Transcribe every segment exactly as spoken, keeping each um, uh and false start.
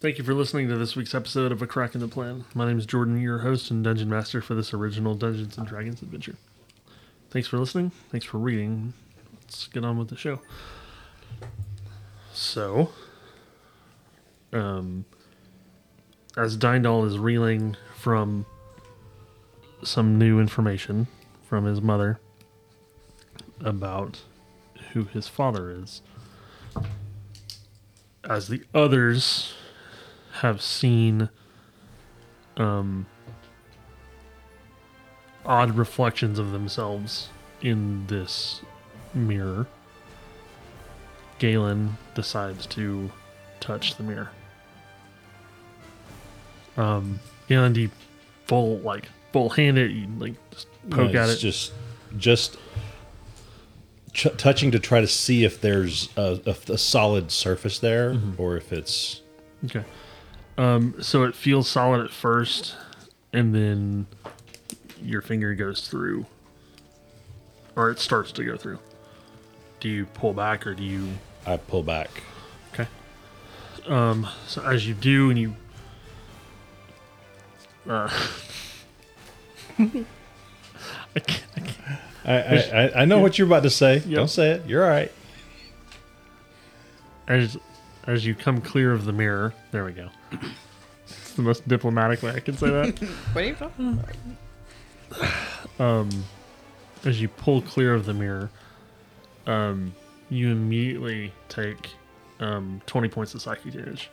Thank you for listening to this week's episode of A Crack in the Plan. My name is Jordan, your host and Dungeon Master for this original Dungeons and Dragons adventure. Thanks for listening. Thanks for reading. Let's get on with the show. So, um, as Dindal is reeling from some new information from his mother about who his father is, as the others have seen um, odd reflections of themselves in this mirror, Galen decides to touch the mirror. Um, Galen, do you full like full hand it? You like just poke no, at it's it. Just, just ch- touching to try to see if there's a, a, a solid surface there, mm-hmm. or if it's okay. Um, so it feels solid at first, and then your finger goes through, or it starts to go through. Do you pull back, or do you? I pull back. Okay. Um, so as you do, and you, uh, I can't. I, can't. I, I, I know yeah. what you're about to say. Yep. Don't say it. You're all right. As as you come clear of the mirror, there we go. It's the most diplomatic way I can say that. What are you talking about? Um, as you pull clear of the mirror, um, you immediately take um, twenty points of psychic damage.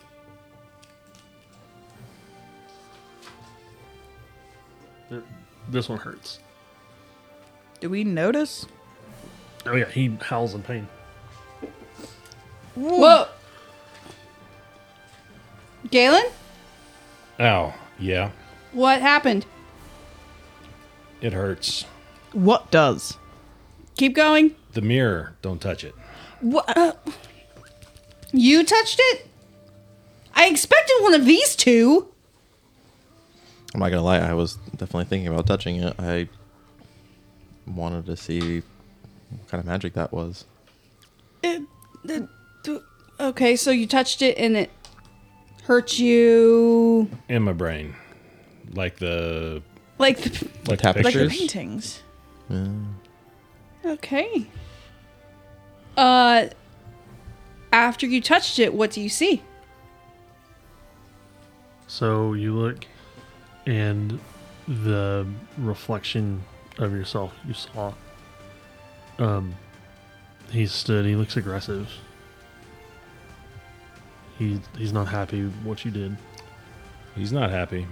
It, this one hurts. Do we notice? Oh yeah, he howls in pain. Whoa! Galen? Ow, yeah. What happened? It hurts. What does? Keep going. The mirror, don't touch it. What? Uh, you touched it? I expected one of these two. I'm not gonna lie, I was definitely thinking about touching it. I wanted to see what kind of magic that was. It, it, okay, so you touched it and it hurt you in my brain, like the like the, like, the like the paintings. Yeah. Okay. Uh, after you touched it, what do you see? So you look, and the reflection of yourself you saw. Um, he stood. He looks aggressive. He he's not happy with what you did. He's not happy.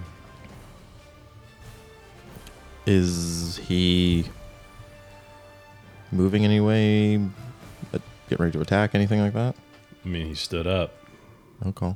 Is he moving anyway? Getting ready to attack? Anything like that? I mean, he stood up. Okay.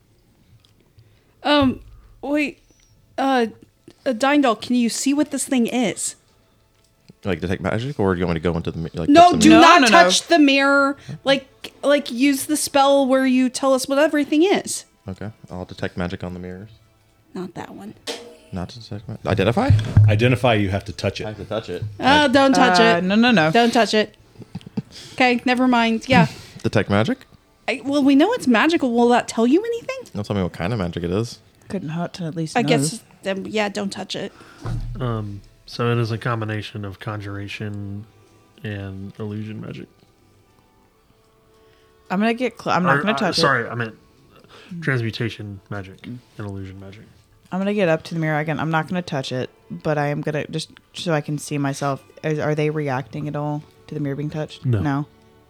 Um, wait. Uh, uh Dindal, can you see what this thing is? Like detect magic, or do you want me to go into the like? No, the do mirror? not no, no, touch no. the mirror. Like, like use the spell where you tell us what everything is. Okay, I'll detect magic on the mirrors. Not that one. Not to detect magic. Identify. Identify. You have to touch it. I have to touch it. Oh, don't touch Uh, it. no, no, no. Don't touch it. Okay, never mind. Yeah. Detect magic. I, well, we know it's magical. Will that tell you anything? Don't tell me what kind of magic it is. Couldn't hurt to at least I know. guess. Um, yeah, don't touch it. Um, so it is a combination of conjuration and illusion magic. I'm gonna get. Cl- I'm not Or, gonna uh, touch sorry, it. I meant transmutation magic and illusion magic. I'm gonna get up to the mirror again. I'm not gonna touch it, but I am gonna just so I can see myself. Is, are they reacting at all to the mirror being touched? No. No.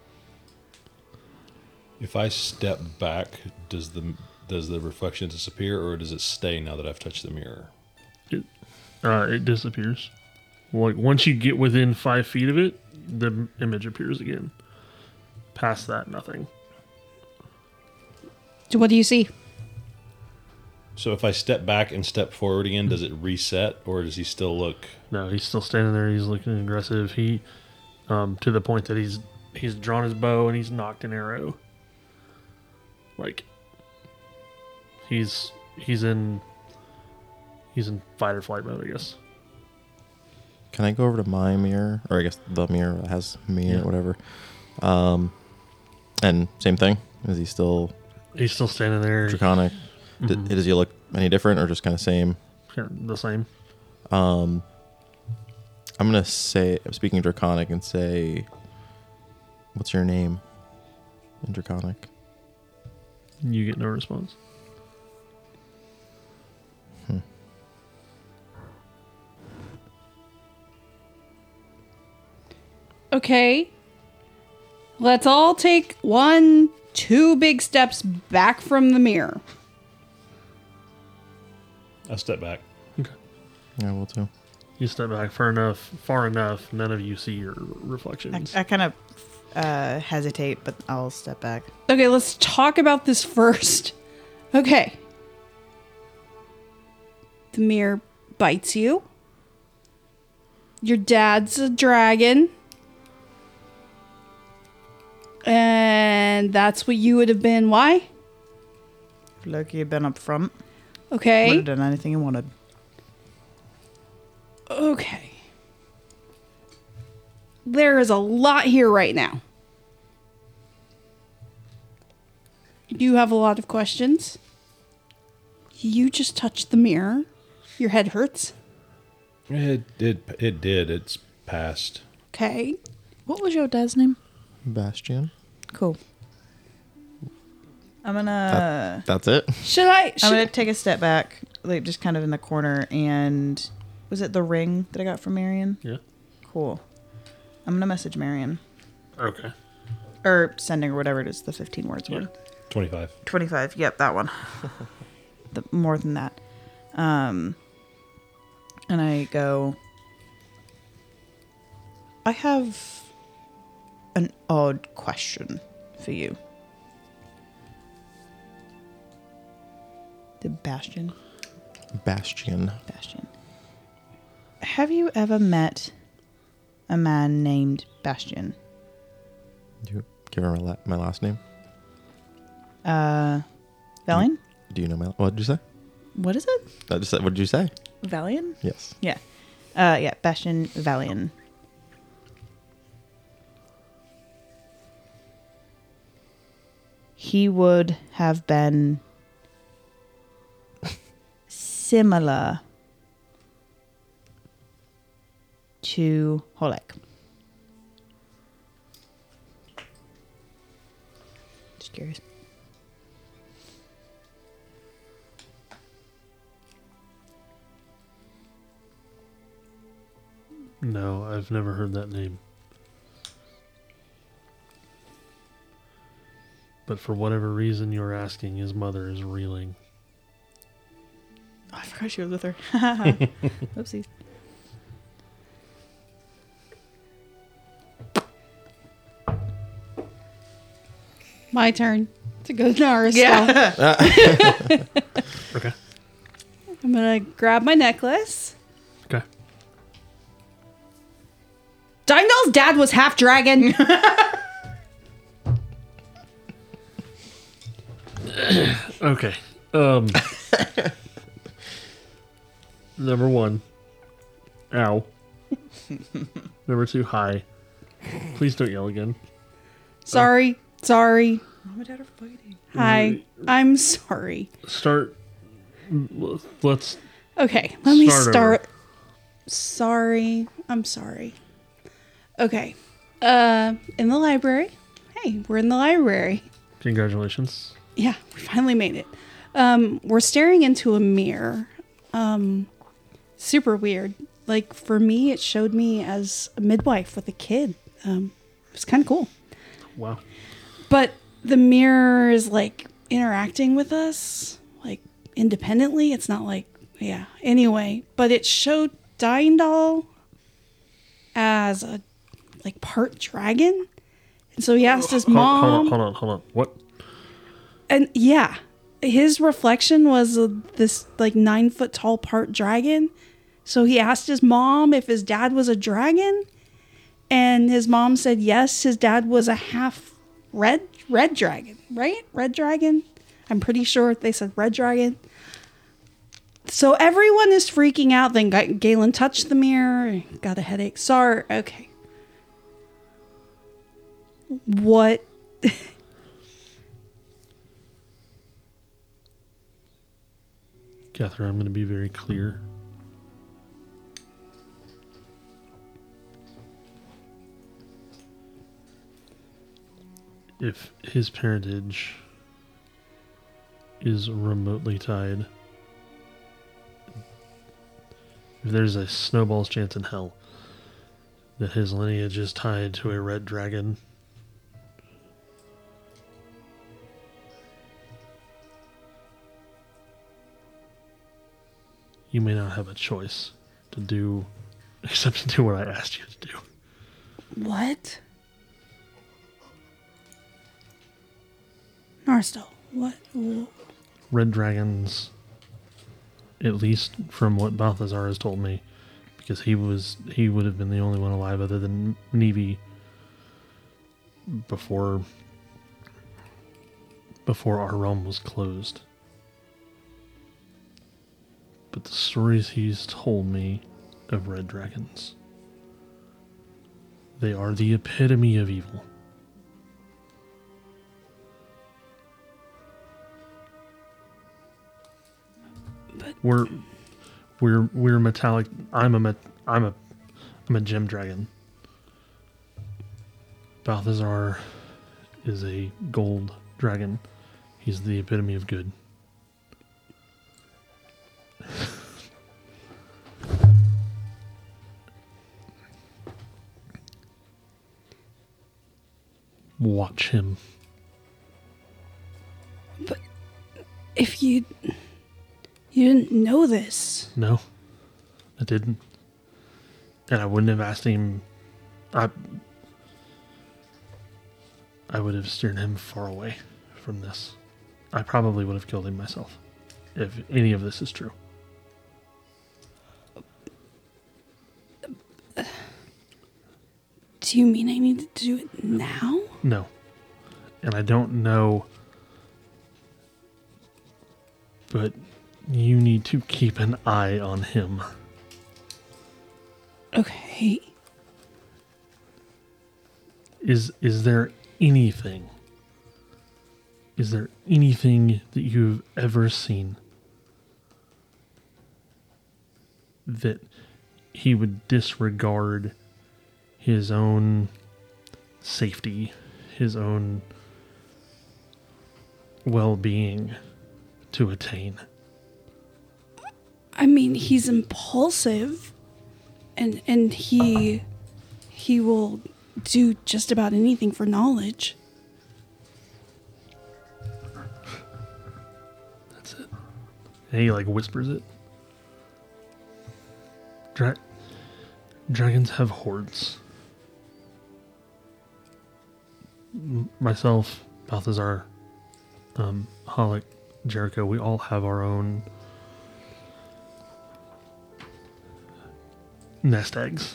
If I step back, does the does the reflection disappear, or does it stay now that I've touched the mirror? It uh, it disappears. Like once you get within five feet of it, the image appears again. Past that, nothing. So what do you see? So if I step back and step forward again, does it reset, or does he still look? No, he's still standing there. He's looking aggressive. He, um, to the point that he's he's drawn his bow and he's knocked an arrow. Like he's he's in he's in fight or flight mode, I guess. Can I go over to my mirror, or I guess the mirror that has me Yeah. or whatever? Um, and same thing. Is he still? He's still standing there. Draconic. D- does he look any different or just kind of same? Kind of the same. Um, I'm gonna say, speaking Draconic, and say, "What's your name?" In Draconic. You get no response. Hmm. Okay. Let's all take one, two big steps back from the mirror. I'll step back. Yeah, will too. You step back far enough, far enough. None of you see your I, reflections. I kind of uh, hesitate, but I'll step back. Okay, let's talk about this first. Okay. The mirror bites you. Your dad's a dragon. And that's what you would have been. Why? If Loki had been up front, would Okay. have done anything he wanted. Okay. There is a lot here right now. You have a lot of questions. You just touched the mirror. Your head hurts. It it it did. It's passed. Okay. What was your dad's name? Bastion. Cool. I'm gonna That's it. Should I? Should, I'm gonna take a step back, like just kind of in the corner, and was it the ring that I got from Marion? Yeah. Cool. I'm gonna message Marion Okay. or sending or whatever it is. The fifteen words Yeah. one. Twenty-five. twenty-five. Yep, that one. the, more than that. Um, and I go, I have an odd question for you. The Bastion. Bastion. Bastion. Have you ever met a man named Bastion? Do you give her my, la- my last name? Uh, Valian? Do you know my? What did you say? What is it? I just said. What did you say? Valian? Yes. Yeah. Uh, yeah, Bastion Valian. He would have been similar to Holek. Just curious. No, I've never heard that name. But for whatever reason you're asking, his mother is reeling. Oh, I forgot she was with her. Oopsies. My turn to go Nara style. Yeah. Okay. I'm gonna grab my necklace. Okay. Dindal's dad was half dragon. Okay. Um. Number one. Ow. Number two. Hi. Please don't yell again. Sorry. Sorry. Mom and Dad are fighting. Hi. I'm sorry. Start. Let's. Okay, let me Start over. start. Sorry. I'm sorry. Okay. Uh in the library. Hey, we're in the library. Congratulations. Yeah, we finally made it. Um, we're staring into a mirror. Um, super weird. Like for me, it showed me as a midwife with a kid. Um, it was kind of cool. Wow. But the mirror is like interacting with us, like independently. It's not like, yeah. Anyway, but it showed Dindal as a like part dragon. And so he asked his Hold, mom. hold on, hold on, hold on. What? And yeah, his reflection was uh, this like nine foot tall part dragon. So he asked his mom if his dad was a dragon, and his mom said yes. His dad was a half red red dragon, right? Red dragon. I'm pretty sure they said red dragon. So everyone is freaking out. Then Ga- Galen touched the mirror, got a headache. Sorry. Okay. What? Catherine, I'm going to be very clear. If his parentage is remotely tied, if there's a snowball's chance in hell that his lineage is tied to a red dragon, you may not have a choice to do except to do what I asked you to do. What? Narstel, what? wh- Red dragons, at least from what Balthazar has told me, because he was he would have been the only one alive other than Nevi before before our realm was closed. But the stories he's told me of red dragons, they are the epitome of evil. But We're we're we're metallic. I'm a met, I'm a I'm a gem dragon. Balthazar is a gold dragon. He's the epitome of good. Watch him. if you you didn't know this, No, I didn't. And I wouldn't have asked him. I I would have steered him far away from this. I probably would have killed him myself if any of this is true. do you mean I need to do it now? No. And I don't know. But you need to keep an eye on him. Okay. Is is there anything? Is there anything that you've ever seen that he would disregard his own safety, his own well-being to attain? I mean, he's impulsive, and and he he will do just about anything for knowledge. That's it. And he like whispers it. Dra- dragons have hordes. M- myself, Balthazar, um, Holic, Jericho, we all have our own nest eggs.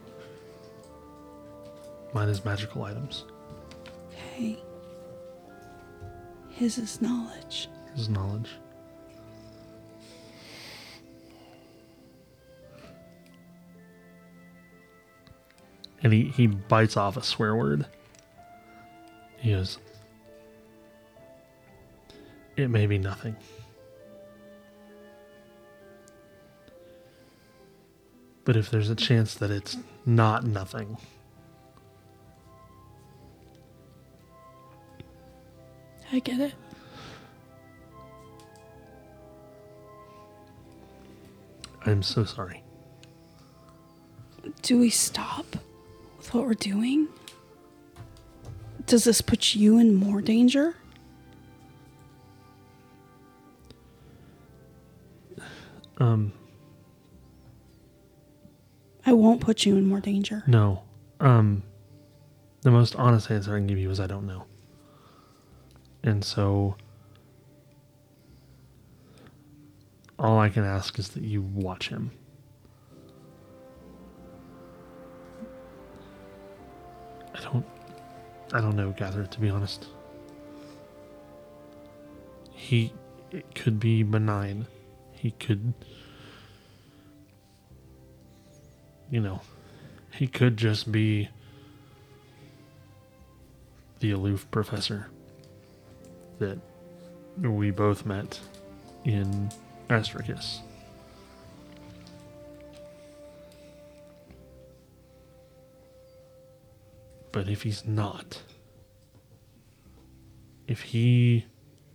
Mine is magical items. Okay. His is knowledge. His knowledge. And he, he bites off a swear word. He goes, it may be nothing. But if there's a chance that it's not nothing, I get it. I'm so sorry. Do we stop with what we're doing? Does this put you in more danger? Um, I won't put you in more danger. no. Um, the most honest answer I can give you is I don't know. And so all I can ask is that you watch him. I don't I don't know, Gather, to be honest. He it could be benign. He could, you know, he could just be the aloof professor that we both met in Astricus. But if he's not, if he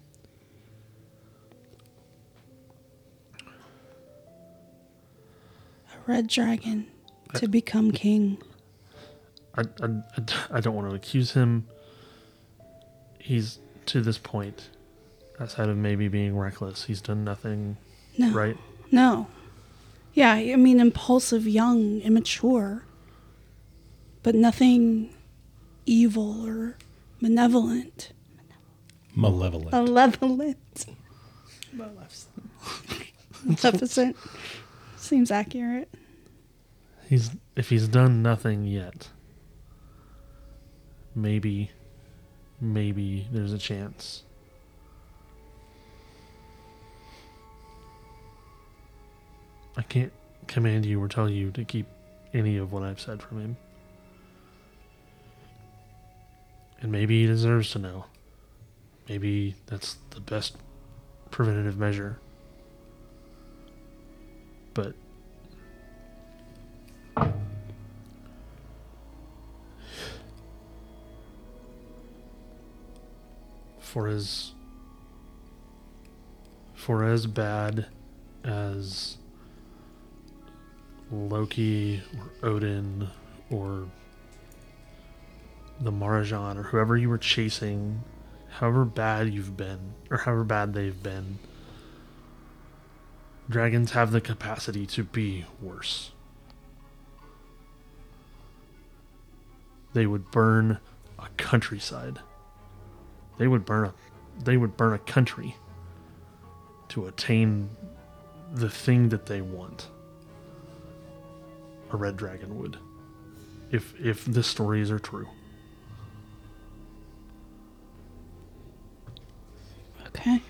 A red dragon to become king. I, I, I- I don't want to accuse him. He's, to this point, outside of maybe being reckless, he's done nothing No. right. No. Yeah, I mean, impulsive, young, immature. But nothing evil or malevolent. Malevolent. Malevolent. Maleficent. Seems accurate. He's if he's done nothing yet, maybe, maybe there's a chance. I can't command you or tell you to keep any of what I've said from him. And maybe he deserves to know. Maybe that's the best preventative measure. But for as for as bad as Loki or Odin or the Marajan or whoever you were chasing, however bad you've been or however bad they've been, dragons have the capacity to be worse. They would burn a countryside. They would burn a they would burn a country to attain the thing that they want. A red dragon would. If if the stories are true. Okay.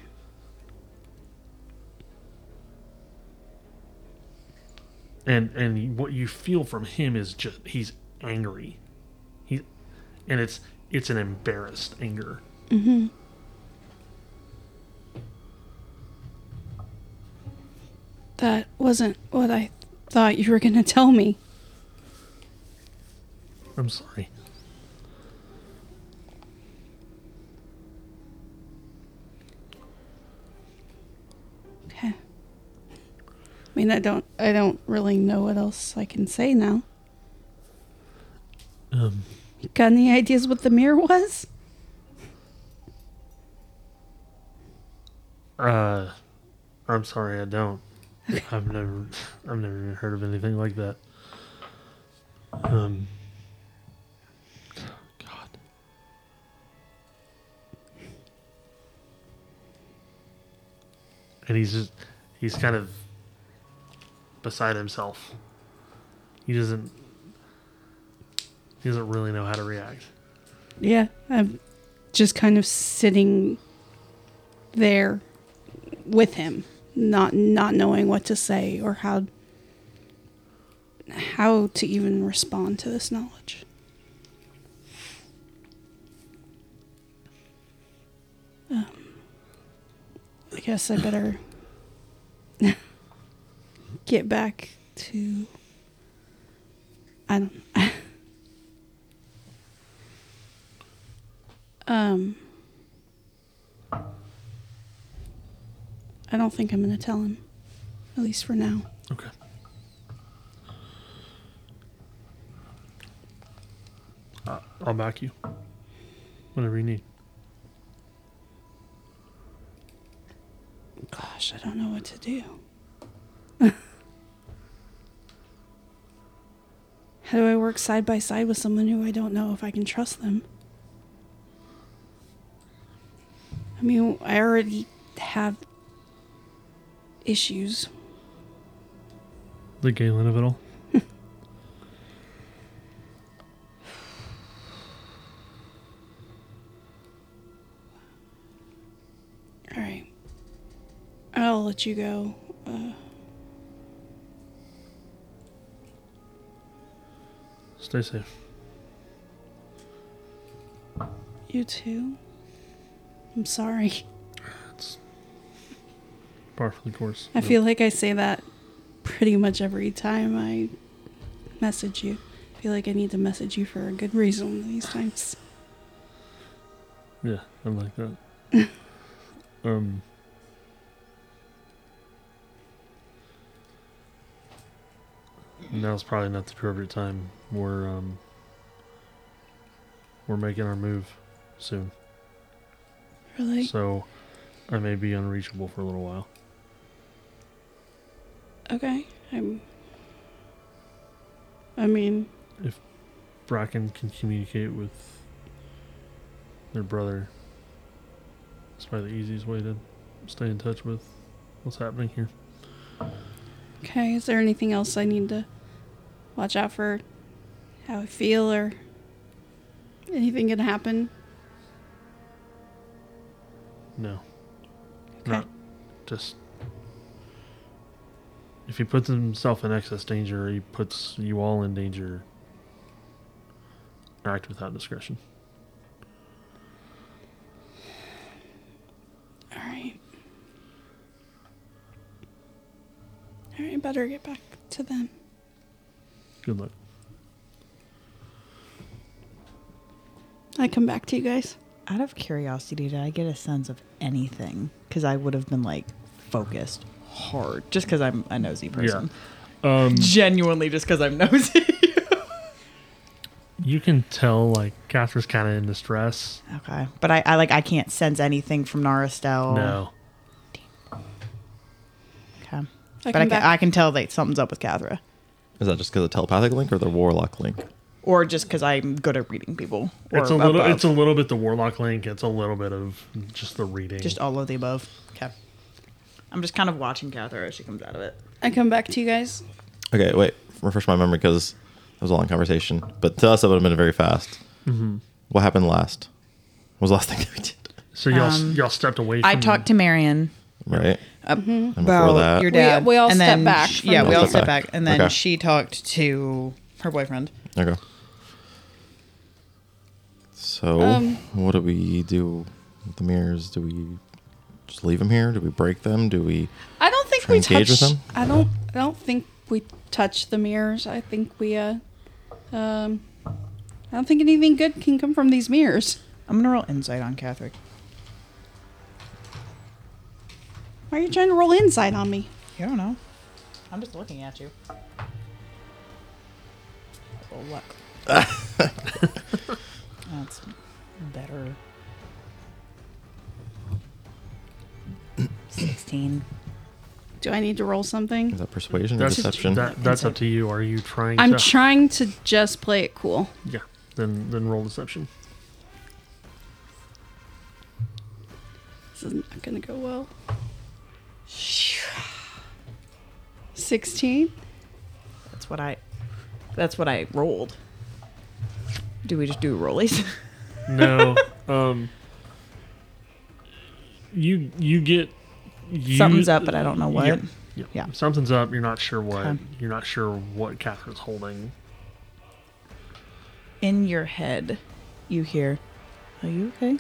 And and what you feel from him is just he's angry. He and it's it's an embarrassed anger. Mm-hmm. That wasn't what I thought you were going to tell me. I'm sorry. Okay. I mean, I don't I don't really know what else I can say now. Um You got any ideas what the mirror was? uh I'm sorry, I don't. I've never I've never even heard of anything like that. Um God. And he's just he's kind of beside himself. He doesn't he doesn't really know how to react. Yeah, I'm just kind of sitting there with him, not not knowing what to say or how how to even respond to this knowledge. Um, I guess I better get back to I don't um I don't think I'm going to tell him, at least for now. Okay. Uh, I'll back you. Whatever you need. Gosh, I don't know what to do. How do I work side by side with someone who I don't know if I can trust them? I mean, I already have issues. The Galen of it all. All right. I'll let you go. Uh, Stay safe. you too. I'm sorry. It's par for the course. I feel like I say that pretty much every time I message you. I feel like I need to message you for a good reason these times. Yeah, I like that. um, now's probably not the appropriate time. We're um, we're making our move soon, Really? so I may be unreachable for a little while. Okay. I'm. I mean, Bracken can communicate with their brother. It's probably the easiest way to stay in touch with what's happening here. okay. Is there anything else I need to watch out for? How I feel or anything can happen? No. Okay. Not just. If he puts himself in excess danger, he puts you all in danger. Act without discretion. All right. All right. Better get back to them. Good luck. I come back to you guys. Out of curiosity, did I get a sense of anything? Because I would have been like focused hard, just because I'm a nosy person. Yeah. Um, Genuinely, just because I'm nosy. you can tell, like, Catherine's kind of in distress. Okay, but I, I like I can't sense anything from Naristel. No. Okay, I but come I back. can, I can tell that something's up with Cathra, Is that just because of telepathic link or the warlock link? or just because I'm good at reading people. Or It's a little. above. It's a little bit the warlock link. It's a little bit of just the reading. just all of the above. Okay, I'm just kind of watching Cathra as she comes out of it. I come back to you guys. Okay, wait. Refresh my memory because it was a long conversation. But to us, it would have been very fast. Mm-hmm. What happened last? What was the last thing that we did? So y'all Um, y'all stepped away. From I talked to Marion Right? ab- And before about that, your We- dad. we all and stepped then back sh- from yeah, the- we all Stepped stepped back. back, and then Okay. she talked to her boyfriend. okay. So, Um, what do we do with the mirrors? Do we just leave them here? Do we break them? Do we? I don't think Try we and engage touch. with them? I don't. I don't think we touch the mirrors. I think we. Uh, um, I don't think anything good can come from these mirrors. I'm gonna roll insight on Catherick. Why are you trying to roll insight on me? You don't know. I'm just looking at you. Roll luck. That's better. Sixteen. Do I need to roll something? Is that persuasion or That's deception? that, that's up Insight. to you. Are you trying? I'm to, trying to just play it cool. Yeah. Then then roll deception. This is not going to go well. Sixteen. That's what I. That's what I rolled. Do we just do rollies? No. um. You you get. You, Something's up, but I don't know what. Yeah, yeah. Yeah. Something's up. You're not sure what. Okay. You're not sure what Catherine's holding. In your head, you hear, "Are you okay?"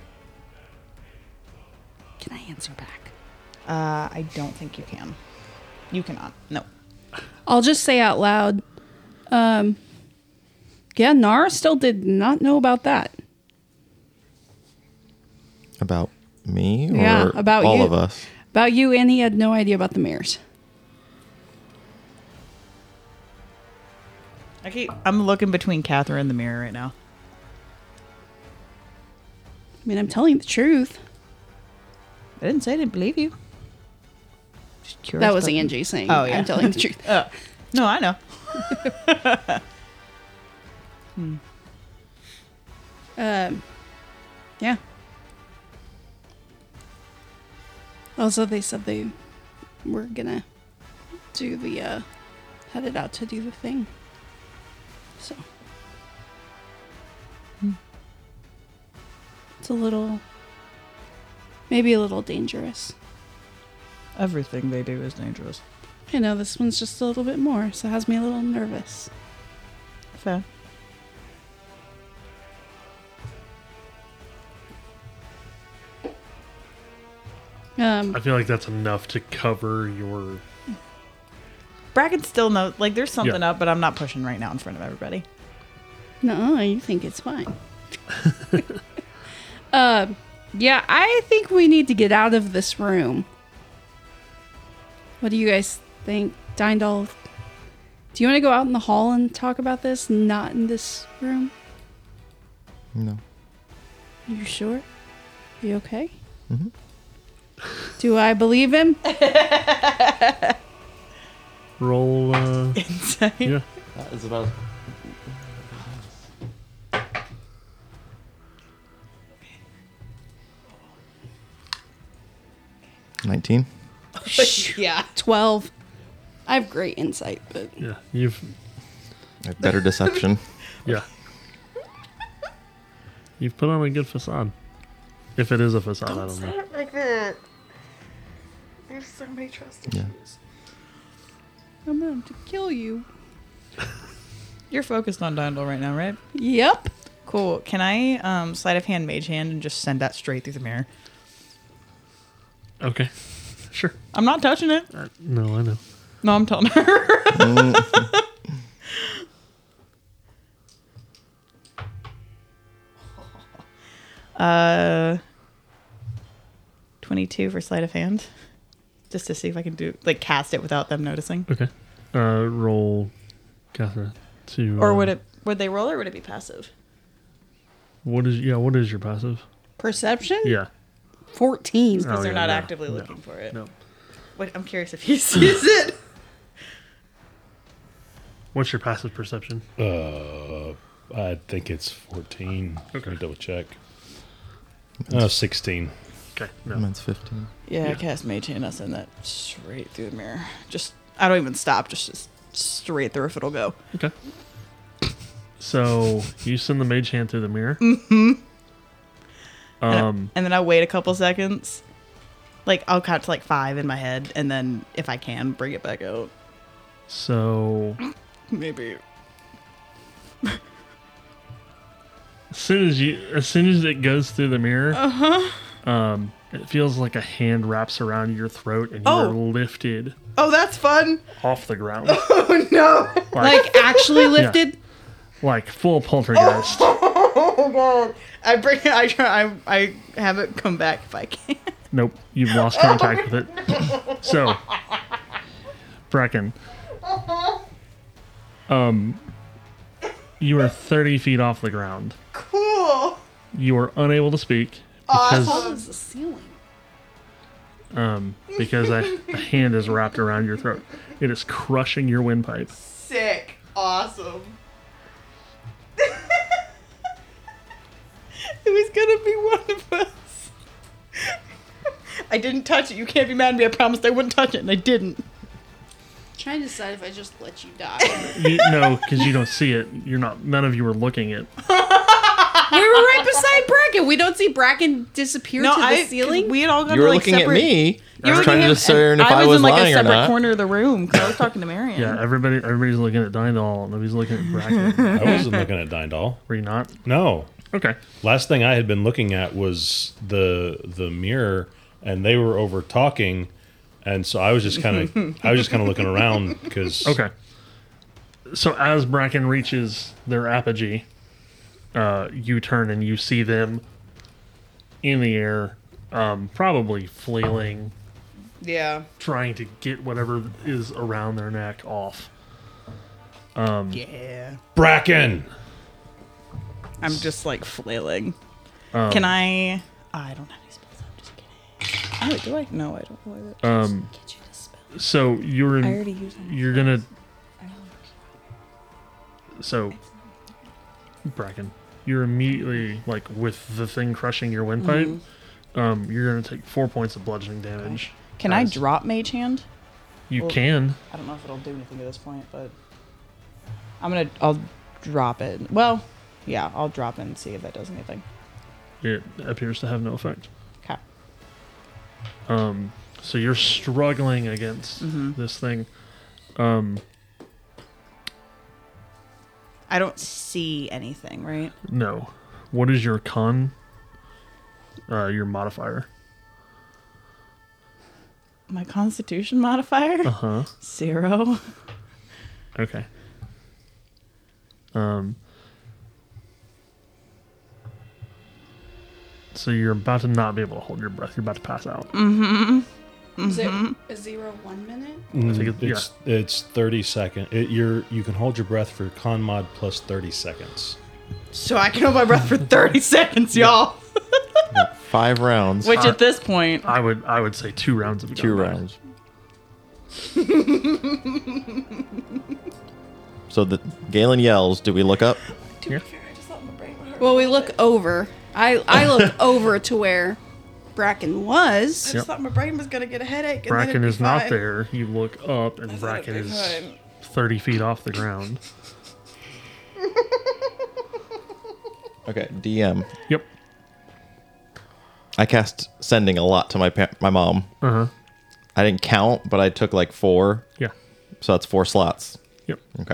Can I answer back? Uh, I don't think you can. You cannot. No. I'll just say out loud. Um, yeah, Nara still did not know about that. About me or Yeah, about all you. of us? About you, and he had no idea about the mirrors. I keep. I'm looking between Catherine and the mirror right now. I mean, I'm telling you the truth. I didn't say I didn't believe you. Just curious. That was about- Angie saying, Oh, yeah. I'm telling the truth. Uh, no, I know. Um, yeah. Also, they said they were gonna do the, uh, headed out to do the thing. So. It's a little, maybe a little dangerous. Everything they do is dangerous. I know this one's just a little bit more, so it has me a little nervous. Fair. Um, I feel like that's enough to cover your. Bracken still knows, like, there's something Yeah. up, but I'm not pushing right now in front of everybody. no, you think it's fine. uh, yeah, I think we need to get out of this room. What do you guys think? Dindal, do you want to go out in the hall and talk about this? Not in this room? No. You sure? You okay? Mm-hmm. Do I believe him? Roll. Uh, Inside. yeah. That is about. Nineteen. Yeah. twelve. I have great insight, but Yeah. You've. I have better deception. Yeah. You've put on a good facade. If it is a facade, I don't know. Like that. There's so many trust Yeah. I'm going to kill you. You're focused on Dindal right now, right? Yep. Cool. Can I um, sleight of hand mage hand and just send that straight through the mirror? Okay. Sure. I'm not touching it. Uh, no, I know. No, I'm telling her. uh, twenty-two for sleight of hand, just to see if I can do like cast it without them noticing. Okay. Uh, roll, Catherine. To. Or uh, would it? Would they roll or would it be passive? What is? Yeah. What is your passive? Perception? Yeah. fourteen. Because Oh, they're yeah, not no, actively no, looking for it. No. Wait, I'm curious if he sees it. What's your passive perception? Uh, I think it's fourteen. Okay. Let me double check. Oh, sixteen. Okay. No. Mine's fifteen. Yeah, Yeah. I cast mage hand. I send that straight through the mirror. Just I don't even stop. Just, just straight through if it'll go. Okay. So you send the mage hand through the mirror. Mm-hmm. Um. And then I wait a couple seconds. Like I'll count to like five in my head, and then if I can, bring it back out. So Maybe. as soon as you, as soon as it goes through the mirror, Uh-huh. um, it feels like a hand wraps around your throat and you Oh. are lifted Oh, that's fun. off the ground, Oh no. like Like actually lifted? like full poltergeist. Oh god. I bring. I try. I. I have it come back if I can. Nope, you've lost contact with it. So, Bracken, um, you are thirty feet off the ground. Cool. You are unable to speak because What is the ceiling? um because a, a hand is wrapped around your throat. It is crushing your windpipe. Sick. Awesome. It was gonna be one of us. I didn't touch it. You can't be mad at me. I promised I wouldn't touch it, and I didn't. Trying to decide if I just let you die. You, no, because you don't see it. You're not. None of you are looking it. We were right beside Bracken. We don't see Bracken disappear No, to the I. ceiling. We had all gone You to, were like, looking separate, at me. You were I was looking trying at to him, discern and if I was in like lying a or separate not. corner of the room because I was talking to Marion. Yeah, everybody. Everybody's looking at Dindal. Nobody's looking at Bracken. I wasn't looking at Dindal. Were you not? No. Okay. Last thing I had been looking at was the the mirror, and they were over talking, and so I was just kind of I was just kind of looking around because Okay. So as Bracken reaches their apogee, uh, you turn and you see them in the air, um, probably flailing, Yeah. trying to get whatever is around their neck off. Um, Yeah. Bracken. I'm just like flailing. um, Can I? Oh, I don't have any spells. I'm just kidding. Oh, wait, do I? No, I don't. Oh, I don't. Um, so you're in, I already used them. you're gonna. So, Bracken, you're immediately like with the thing crushing your windpipe. Mm-hmm. Um, you're gonna take four points of bludgeoning damage. Can I As- drop mage hand? You Well- can. I don't know if it'll do anything at this point, but I'm gonna. I'll drop it. Well, yeah, I'll drop it and see if that does anything. It appears to have no effect. Okay. Um, so you're struggling against Mhm. this thing. Um, I don't see anything, right? no. What is your con? Uh, your modifier. My Constitution modifier? Uh huh. Zero. Okay. Um. So you're about to not be able to hold your breath. You're about to pass out. Is it a zero one minute? Mm, think it- it's it's thirty seconds. It, you're you can hold your breath for con mod plus thirty seconds. So I can hold my breath for thirty seconds, y'all. Five rounds. Which at this point, I would I would say two rounds of Two rounds. So the Galen yells. Do we look up? To be fair, I just thought my brain would hurt. Well, we look over. I I look over to where Bracken I was. just Yep. thought my brain was gonna get a headache. And then Bracken it'd be is not fine. there. You look up, and I thought Bracken it'd be is fine. thirty feet off the ground. Okay, D M. Yep. I cast sending a lot to my pa- my mom. Uh huh. I didn't count, but I took like four, Yeah. so that's four slots. Yep. Okay.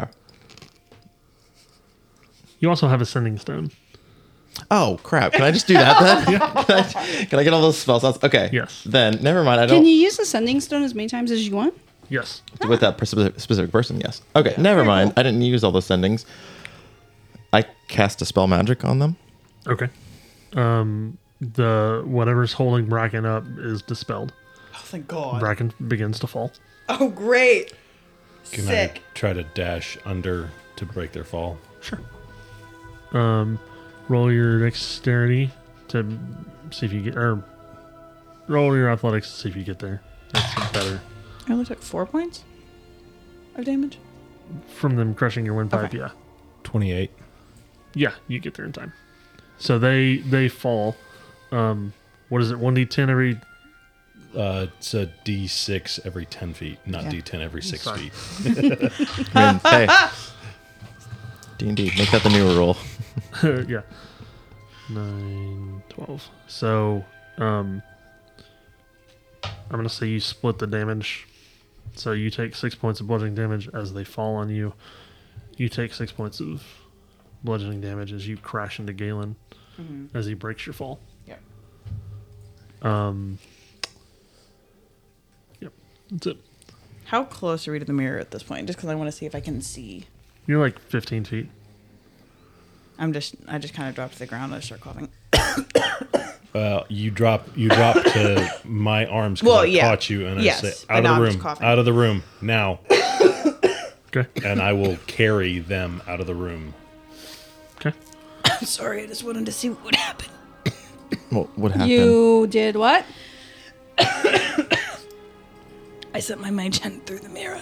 You also have a sending stone. Oh crap! Can I just do that then? can, I, can I get all those spell slots? Okay. Yes. Then never mind. I Can don't. you use the sending stone as many times as you want? Yes. With that specific, specific person, yes. Okay. Never mind. I didn't use all those sendings. I cast a spell magic on them. Okay. Um. The whatever's holding Bracken up is dispelled. Oh, thank God. Bracken begins to fall. Oh, great. Can Sick. I try to dash under to break their fall? Sure. Um, roll your dexterity to see if you get, or roll your athletics to see if you get there. That's better. I only took four points of damage. From them crushing your windpipe, Okay. yeah. Twenty-eight. Yeah, you get there in time. So they they fall. Um, what is it? one d ten every. Uh, it's a D six every ten feet, not Yeah. D ten every six Sorry. feet. I mean, hey. D and D. Make that the new rule. Yeah. nine, twelve. So, um, I'm going to say you split the damage. So you take six points of bludgeoning damage as they fall on you. You take six points of bludgeoning damage as you crash into Galen as he breaks your fall. Yep. Um, yep. That's it. How close are we to the mirror at this point? Just because I want to see if I can see. You're like fifteen feet. I'm just, I just kind of drop to the ground and I start coughing. Uh, you drop, you drop to my arms because Well, I yeah. caught you, and Yes, I say, but "Out now of I'm the just room, coughing. out of the room now," Okay. and I will carry them out of the room. Okay. I'm sorry, I just wanted to see what would happen. What would happen? You did what? I set my mage hand through the mirror.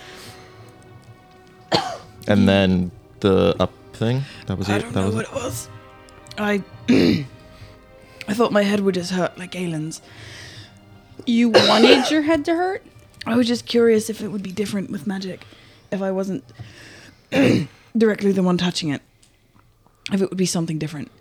And then the up thing. That was I it. don't That know was what it. it was. I I thought my head would just hurt like Galen's. You wanted your head to hurt? I was just curious if it would be different with magic. If I wasn't directly the one touching it. If it would be something different.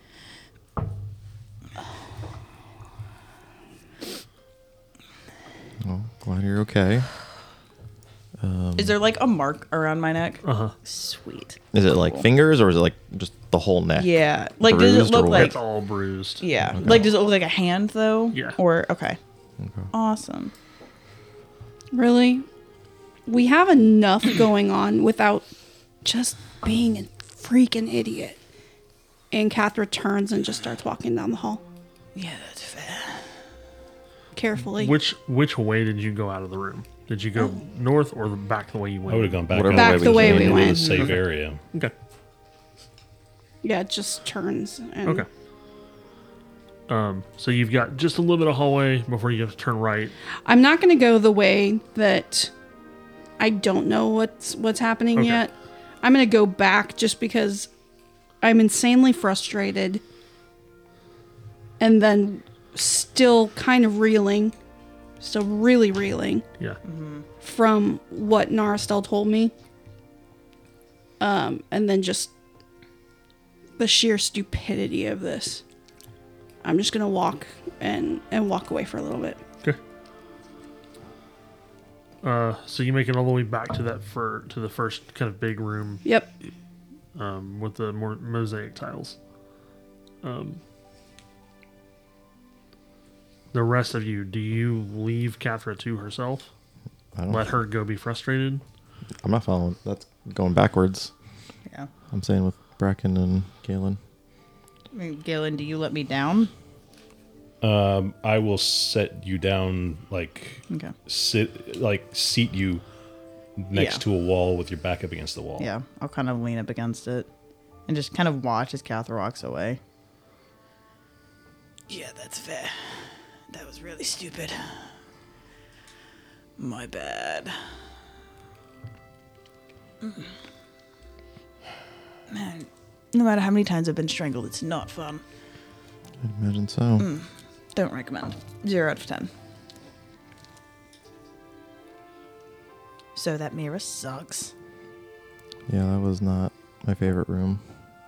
Oh, glad you're okay. Is there like a mark around my neck? Uh huh. Sweet. Is it like Cool. fingers or is it like just the whole neck? Yeah. Like does it Bruised or look what? like It's all bruised. yeah. Like does it look like a hand though? Yeah. Or okay. Awesome. Really? We have enough going on without just being a freaking idiot. And Kath returns and just starts walking down the hall Yeah, that's fair. carefully. Which which way did you go out of the room? Did you go north or the back the way you went? I would have gone back, Whatever out Back way the way came. we into went. the safe area. Okay. Yeah, it just turns. And Okay. Um, so you've got just a little bit of hallway before you have to turn right. I'm not going to go the way that I don't know what's what's happening Okay. yet. I'm going to go back just because I'm insanely frustrated and then still kind of reeling, still really reeling Yeah. from what Naristel told me. Um, and then just the sheer stupidity of this. I'm just going to walk and, and walk away for a little bit. Okay. Uh, so you make it all the way back to that for to the first kind of big room Yep. um, with the more mosaic tiles. Um, The rest of you, do you leave Cathra to herself? I don't. Let her go be frustrated? I'm not following. That's going backwards. Yeah. I'm saying with Bracken and Galen. I mean, Galen, do you let me down? Um, I will set you down, like Okay. sit, like seat you next Yeah. to a wall with your back up against the wall. Yeah, I'll kind of lean up against it and just kind of watch as Cathra walks away. Yeah, that's fair. That was really stupid. My bad. Mm. Man, no matter how many times I've been strangled, it's not fun. I'd imagine so. Don't recommend. Zero out of ten. So that mirror sucks. Yeah, that was not my favorite room.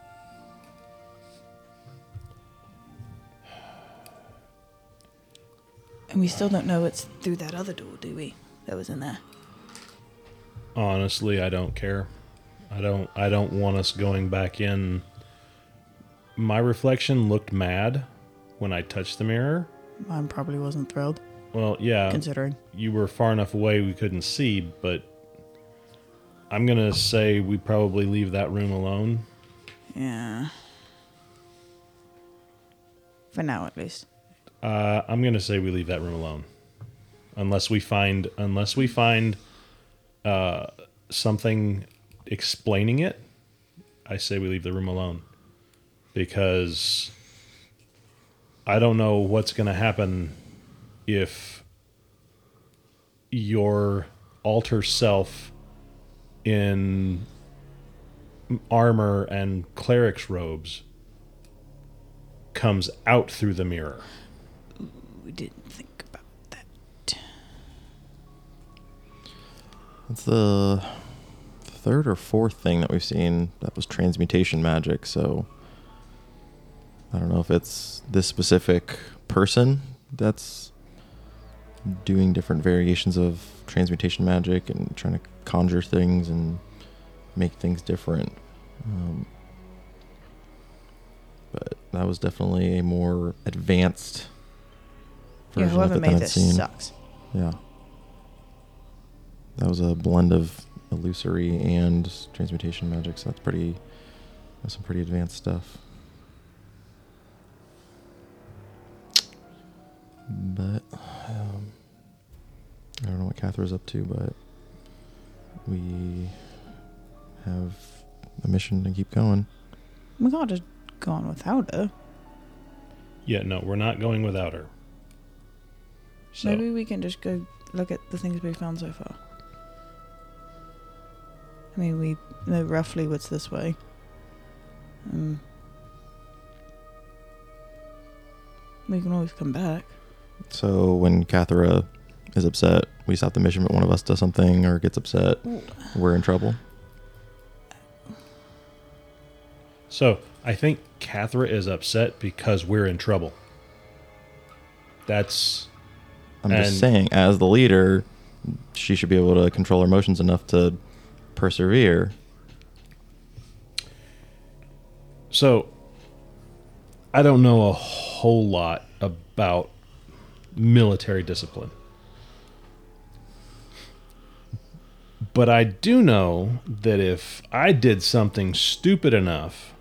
And we still don't know it's through that other door, do we? That was in there. Honestly, I don't care. I don't. I don't want us going back in. My reflection looked mad when I touched the mirror. Mine probably wasn't thrilled, Well, yeah, considering. you were far enough away we couldn't see, but I'm gonna say we probably leave that room alone. Yeah. For now, at least. Uh, I'm gonna say we leave that room alone, unless we find unless we find uh, something explaining it. I say we leave the room alone because I don't know what's gonna happen if your alter self in armor and cleric's robes comes out through the mirror. We didn't think about that. That's the third or fourth thing that we've seen that was transmutation magic. So I don't know if it's this specific person that's doing different variations of transmutation magic and trying to conjure things and make things different. Um, but that was definitely a more advanced Yeah, version whoever of it made than I'd this seen. sucks. Yeah. That was a blend of illusory and transmutation magic, so that's pretty that's some pretty advanced stuff. But um, I don't know what Cathra's up to, but we have a mission to keep going. We can't just go on without her. Yeah, no, we're not going without her. So, Maybe we can just go look at the things we found so far. I mean, we know roughly what's this way. Um, we can always come back. So when Cathra is upset, we stop the mission, but one of us does something or gets upset, we're in trouble. so I think Cathra is upset because we're in trouble. That's I'm And- just saying, as the leader, she should be able to control her emotions enough to persevere. so. I don't know a whole lot about military discipline, but I do know that if I did something stupid enough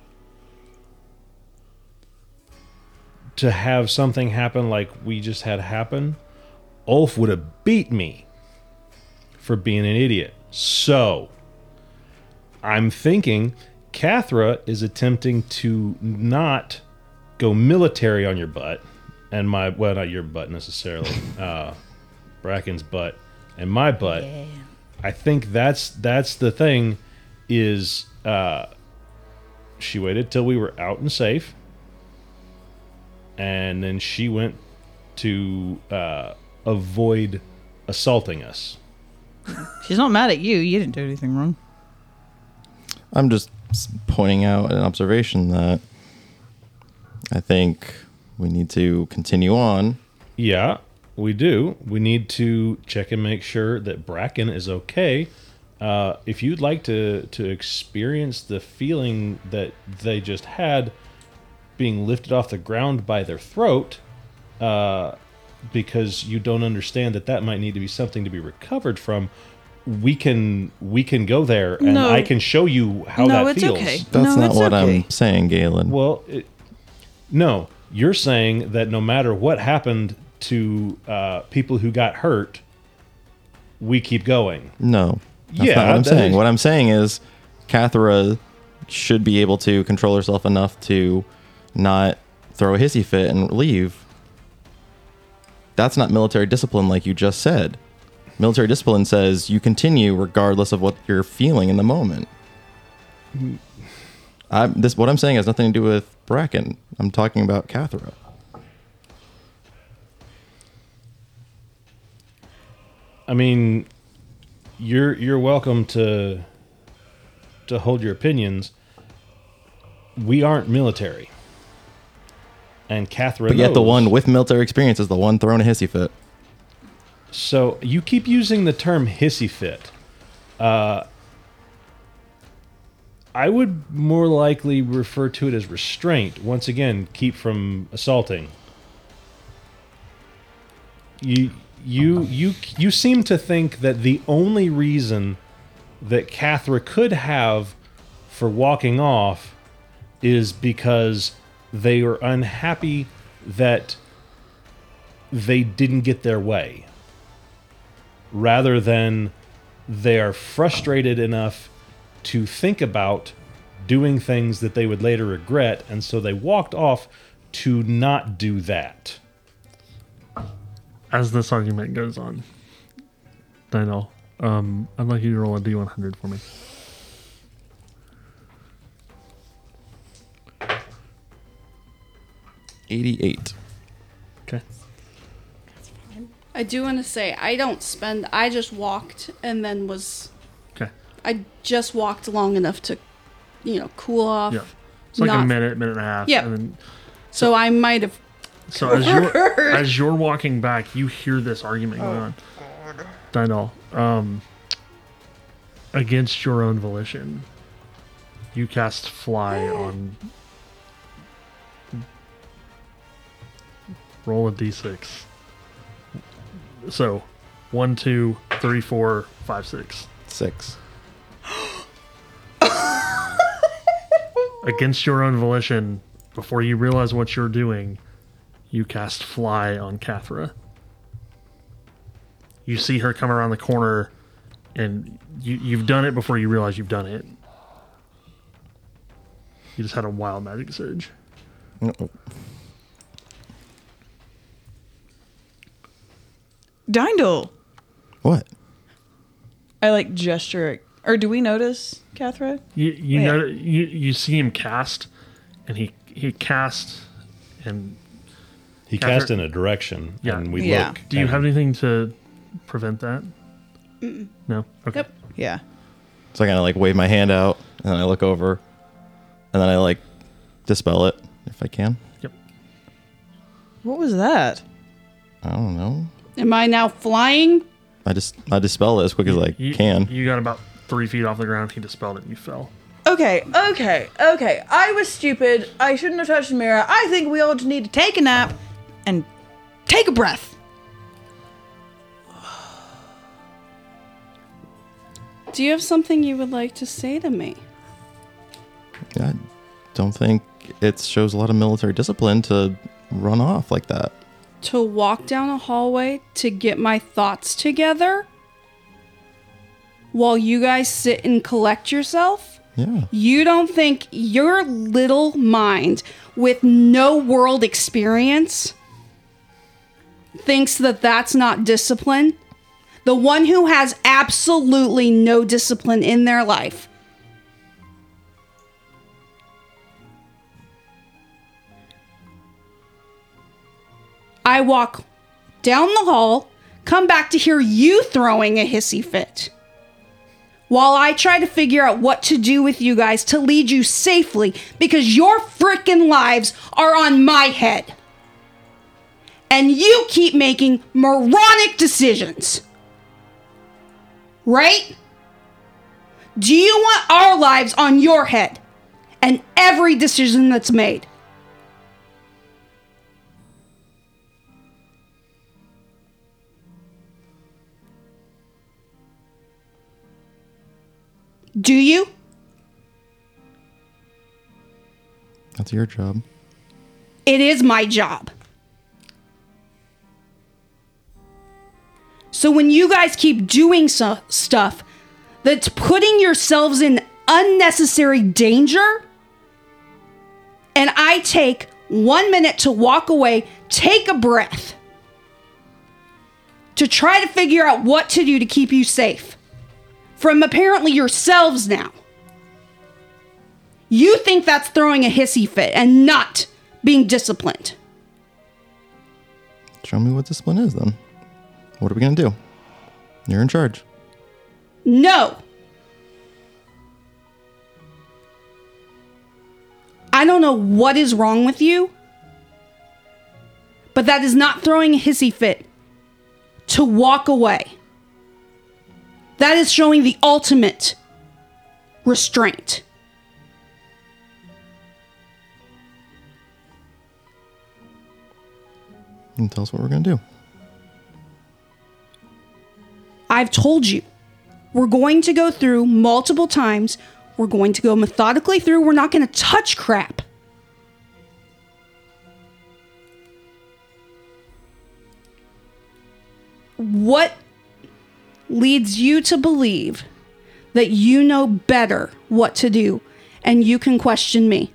to have something happen like we just had happen, Ulf would have beat me for being an idiot. So, I'm thinking Cathra is attempting to not go military on your butt, and my, well, not your butt necessarily, uh, Bracken's butt, and my butt. I think that's that's the thing is uh, she waited till we were out and safe, and then she went to uh, avoid assaulting us. She's not mad at you. You didn't do anything wrong. I'm just s- pointing out an observation that I think we need to continue on. Yeah, we do. We need to check and make sure that Bracken is okay. Uh, if you'd like to to experience the feeling that they just had being lifted off the ground by their throat, uh, because you don't understand that that might need to be something to be recovered from, we can we can go there and No. I can show you how No, that it's feels. okay. That's No, not it's what okay. I'm saying, Galen. Well, it, no, you're saying that no matter what happened to uh, people who got hurt, we keep going. No, that's Yeah, not what I'm that saying. is- What I'm saying is, Cathra should be able to control herself enough to not throw a hissy fit and leave. That's not military discipline, like you just said. Military discipline says you continue regardless of what you're feeling in the moment. I'm, this what I'm saying has nothing to do with Bracken. I'm talking about Cathra. I mean, you're you're welcome to to hold your opinions. We aren't military, and Catherine. But yet the knows. one with military experience is the one throwing a hissy fit. So you keep using the term hissy fit. Uh, I would more likely refer to it as restraint. Once again, keep from assaulting. You you you you seem to think that the only reason that Cathra could have for walking off is because they were unhappy that they didn't get their way, rather than they are frustrated enough to think about doing things that they would later regret, and so they walked off to not do that. As this argument goes on, Daniel, um, I'd like you to roll a D one hundred for me. eighty-eight. Okay. I do want to say I don't spend. I just walked and then was. Okay. I just walked long enough to, you know, cool off. Yeah. It's like a Not- minute, minute and a half. Yeah. And then, So I might have. so as you're as you're walking back, you hear this argument going on. Daniel, um, against your own volition, you cast fly on. Roll a d six. So, one, two, three, four, five, six. Six. Against your own volition, before you realize what you're doing, you cast fly on Cathra. You see her come around the corner, and you, you've done it before you realize you've done it. You just had a wild magic surge. Uh-oh. Dindle. What? I like gesture. Or do we notice, Cathra? You you Wait. know you you see him cast, and he he cast, and He Catherine- cast in a direction, Yeah. and we Yeah. look. do you and- have anything to prevent that? No. Okay. Yep. Yeah. So I kind of like wave my hand out, and then I look over, and then I like dispel it if I can. What was that? I don't know. Am I now flying? I just I dispel it as quick as I You, can. You got about three feet off the ground. He dispelled it. And you fell. Okay, okay, okay. I was stupid. I shouldn't have touched the mirror. I think we all just need to take a nap and take a breath. Do you have something you would like to say to me? I don't think it shows a lot of military discipline to run off like that. To walk down a hallway to get my thoughts together while you guys sit and collect yourself? Yeah. You don't think your little mind with no world experience thinks that that's not discipline? The one who has absolutely no discipline in their life. I walk down the hall, come back to hear you throwing a hissy fit. While I try to figure out what to do with you guys to lead you safely because your freaking lives are on my head. And you keep making moronic decisions. Right? Do you want our lives on your head and every decision that's made? Do you? That's your job. It is my job. So when you guys keep doing so- stuff that's putting yourselves in unnecessary danger, and I take one minute to walk away, take a breath, to try to figure out what to do to keep you safe from apparently yourselves now, you think that's throwing a hissy fit and not being disciplined. Show me what discipline is then. What are we going to do? You're in charge. No. I don't know what is wrong with you, but that is not throwing a hissy fit to walk away. That is showing the ultimate restraint. And tell us what we're going to do. I've told you, we're going to go through multiple times. We're going to go methodically through. We're not going to touch crap. What leads you to believe that you know better what to do and you can question me?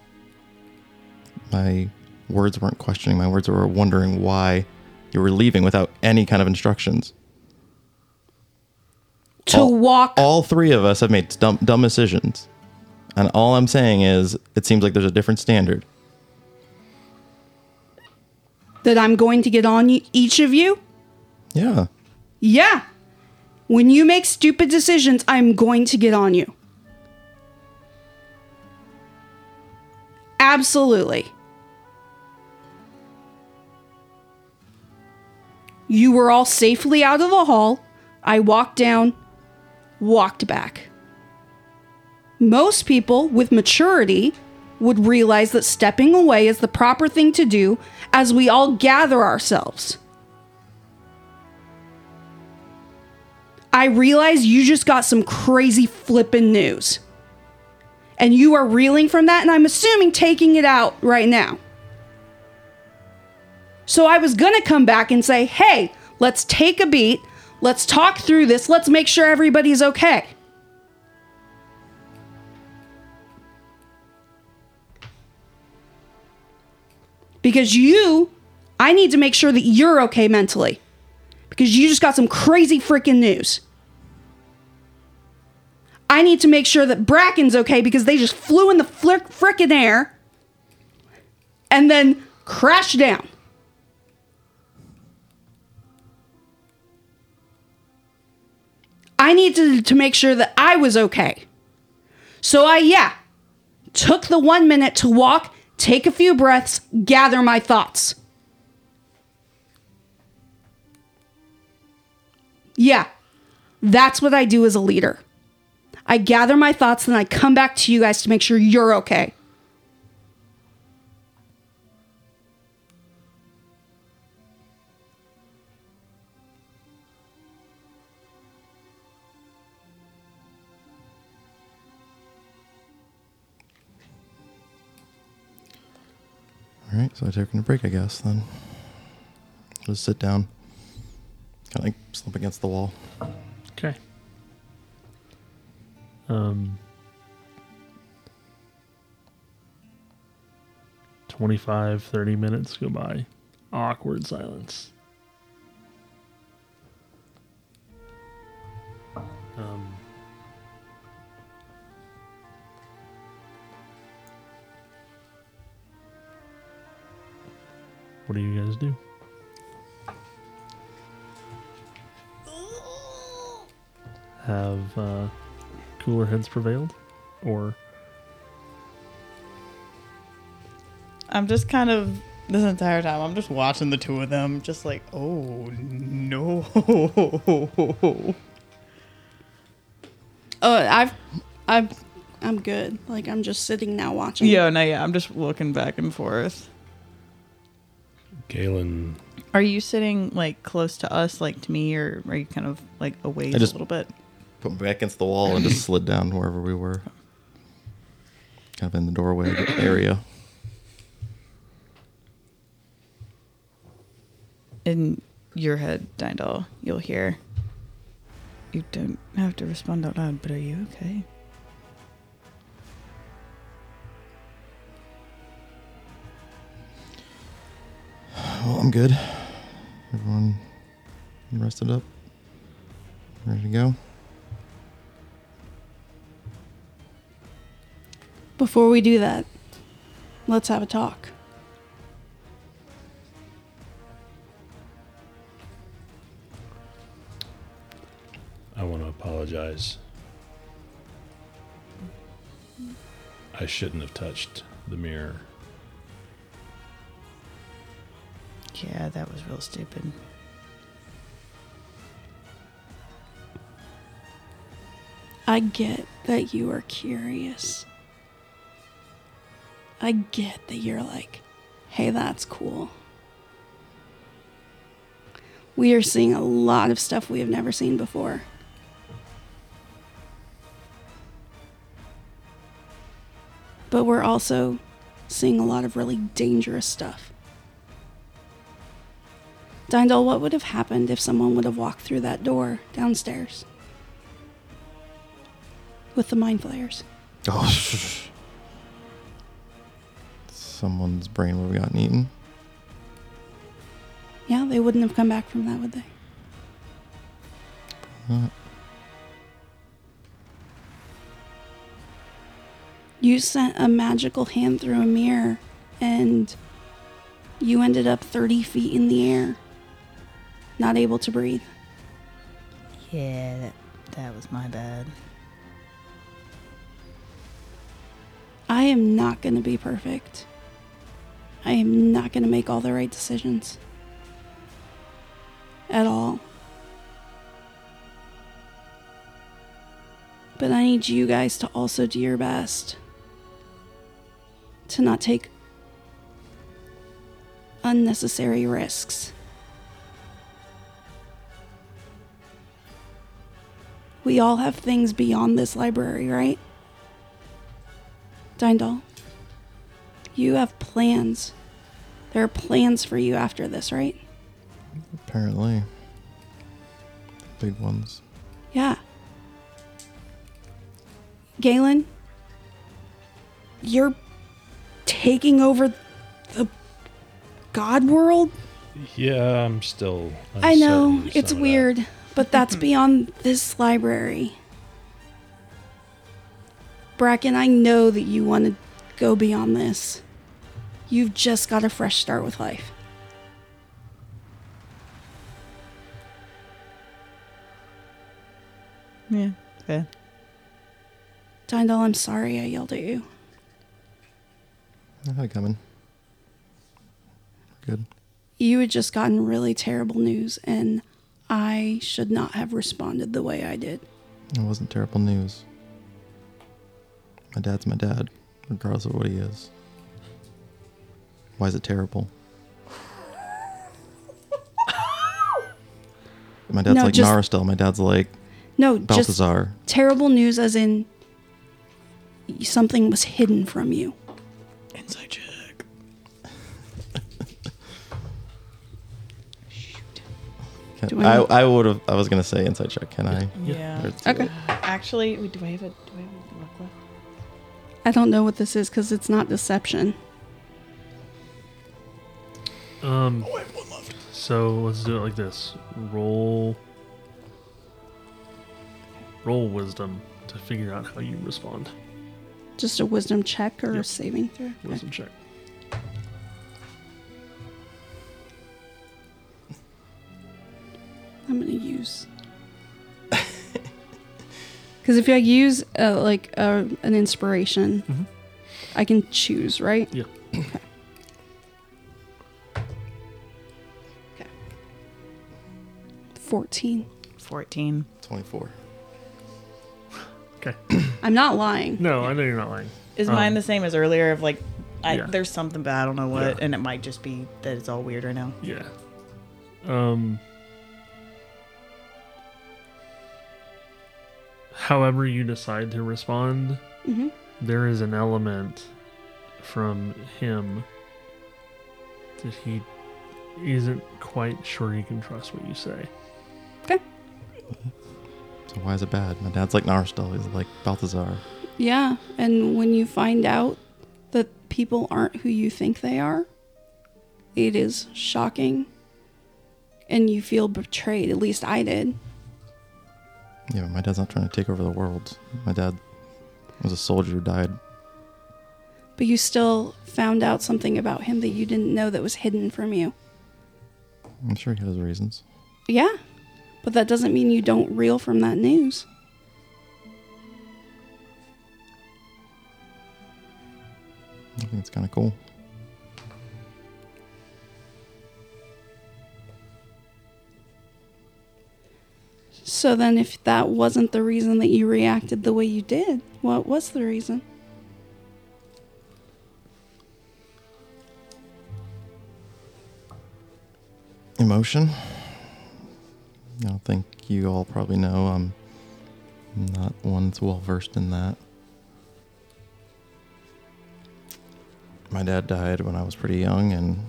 My words weren't questioning. My words were wondering why you were leaving without any kind of instructions. To all, walk. All three of us have made dumb, dumb decisions. And all I'm saying is, it seems like there's a different standard. That I'm going to get on y- each of you? Yeah. Yeah. When you make stupid decisions, I'm going to get on you. Absolutely. You were all safely out of the hall. I walked down, walked back. Most people with maturity would realize that stepping away is the proper thing to do as we all gather ourselves. I realize you just got some crazy flippin' news. And you are reeling from that, and I'm assuming taking it out right now. So I was gonna come back and say, hey, let's take a beat. Let's talk through this. Let's make sure everybody's okay. Because you, I need to make sure that you're okay mentally. Because you just got some crazy freaking news. I need to make sure that Bracken's okay because they just flew in the flick, frickin' air and then crashed down. I needed to make sure that I was okay. So I, yeah, took the one minute to walk, take a few breaths, gather my thoughts. Yeah, that's what I do as a leader. I gather my thoughts, then I come back to you guys to make sure you're okay. All right, so I took a break, I guess, then. Just sit down. Kind of like slump against the wall. Okay. Um, twenty-five, thirty minutes go by. Awkward silence. Um, what do you guys do? Have uh, cooler heads prevailed? Or I'm just kind of, this entire time, I'm just watching the two of them, just like, oh, no. Oh, I've, I've, I'm good. Like, I'm just sitting now watching. Yeah, no, yeah, I'm just looking back and forth. Galen. Are you sitting, like, close to us, like, to me, or are you kind of, like, away I just- a little bit? Put me back against the wall and just slid down wherever we were. Kind of in the doorway area. In your head, Dindal, you'll hear. You don't have to respond out loud, but are you okay? Well, I'm good. Everyone rested up? Ready to go? Before we do that, let's have a talk. I want to apologize. I shouldn't have touched the mirror. Yeah, that was real stupid. I get that you are curious. I get that you're like, hey, that's cool. We are seeing a lot of stuff we have never seen before. But we're also seeing a lot of really dangerous stuff. Dindal, what would have happened if someone would have walked through that door downstairs? With the mind flayers. Oh, someone's brain would have gotten eaten. Yeah, they wouldn't have come back from that, would they? Not. You sent a magical hand through a mirror, and you ended up thirty feet in the air, not able to breathe. Yeah, that, that was my bad. I am not going to be perfect. I am not going to make all the right decisions. At all. But I need you guys to also do your best. To not take unnecessary risks. We all have things beyond this library, right? Dindal, you have plans. There are plans for you after this, right? Apparently. Big ones. Yeah. Galen, you're taking over the God world? Yeah, I'm still. I know, uncertain of it's some of that. weird, but that's beyond this library. Bracken, I know that you want to go beyond this. You've just got a fresh start with life. Yeah, okay. Dindal, I'm sorry I yelled at you. I had it coming. We're good. You had just gotten really terrible news, and I should not have responded the way I did. It wasn't terrible news. My dad's my dad, regardless of what he is. Why is it terrible? My dad's No, like just- Naristel. My dad's like No, just Balthazar. terrible news as in something was hidden from you. Inside check. Can, Do I, I- I would have. I was gonna say inside check. Can I? Yeah. Or it's too Okay. late? Actually, wait, do I have a do I have a luck left? I don't know what this is because it's not deception. Um. So let's do it like this: roll, roll wisdom to figure out how you respond. Just a wisdom check or a Yep. saving throw? Okay. Wisdom check. I'm gonna use because if I use uh, like uh, an inspiration, Mhm. I can choose, right? Yeah. Okay. Okay. Fourteen. Fourteen. Twenty-four. Okay. I'm not lying. No, I know you're not lying. Is Um, mine the same as earlier? Of like, I, Yeah. there's something, but I don't know what, Yeah. and it might just be that it's all weird right now. Yeah. Um. however you decide to respond, hmm there is an element from him that he isn't quite sure he can trust what you say. So why is it bad? My dad's like Narstal. He's like Balthazar. Yeah, and when you find out that people aren't who you think they are, it is shocking. And you feel betrayed. At least I did. Yeah, but my dad's not trying to take over the world. My dad was a soldier who died. But you still found out something about him that you didn't know that was hidden from you. I'm sure he has reasons. Yeah, but that doesn't mean you don't reel from that news. I think it's kind of cool. So then if that wasn't the reason that you reacted the way you did, what was the reason? Emotion. I don't think you all probably know. I'm not one that's well versed in that. My dad died when I was pretty young, and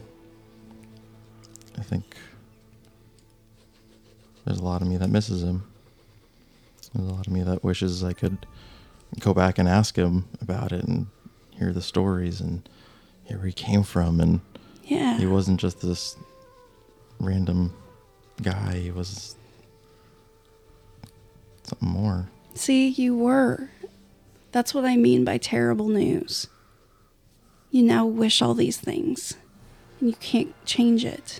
I think there's a lot of me that misses him. There's a lot of me that wishes I could go back and ask him about it and hear the stories and hear where he came from. And Yeah. he wasn't just this random guy. He was something more. See, you were. That's what I mean by terrible news. You now wish all these things, and you can't change it.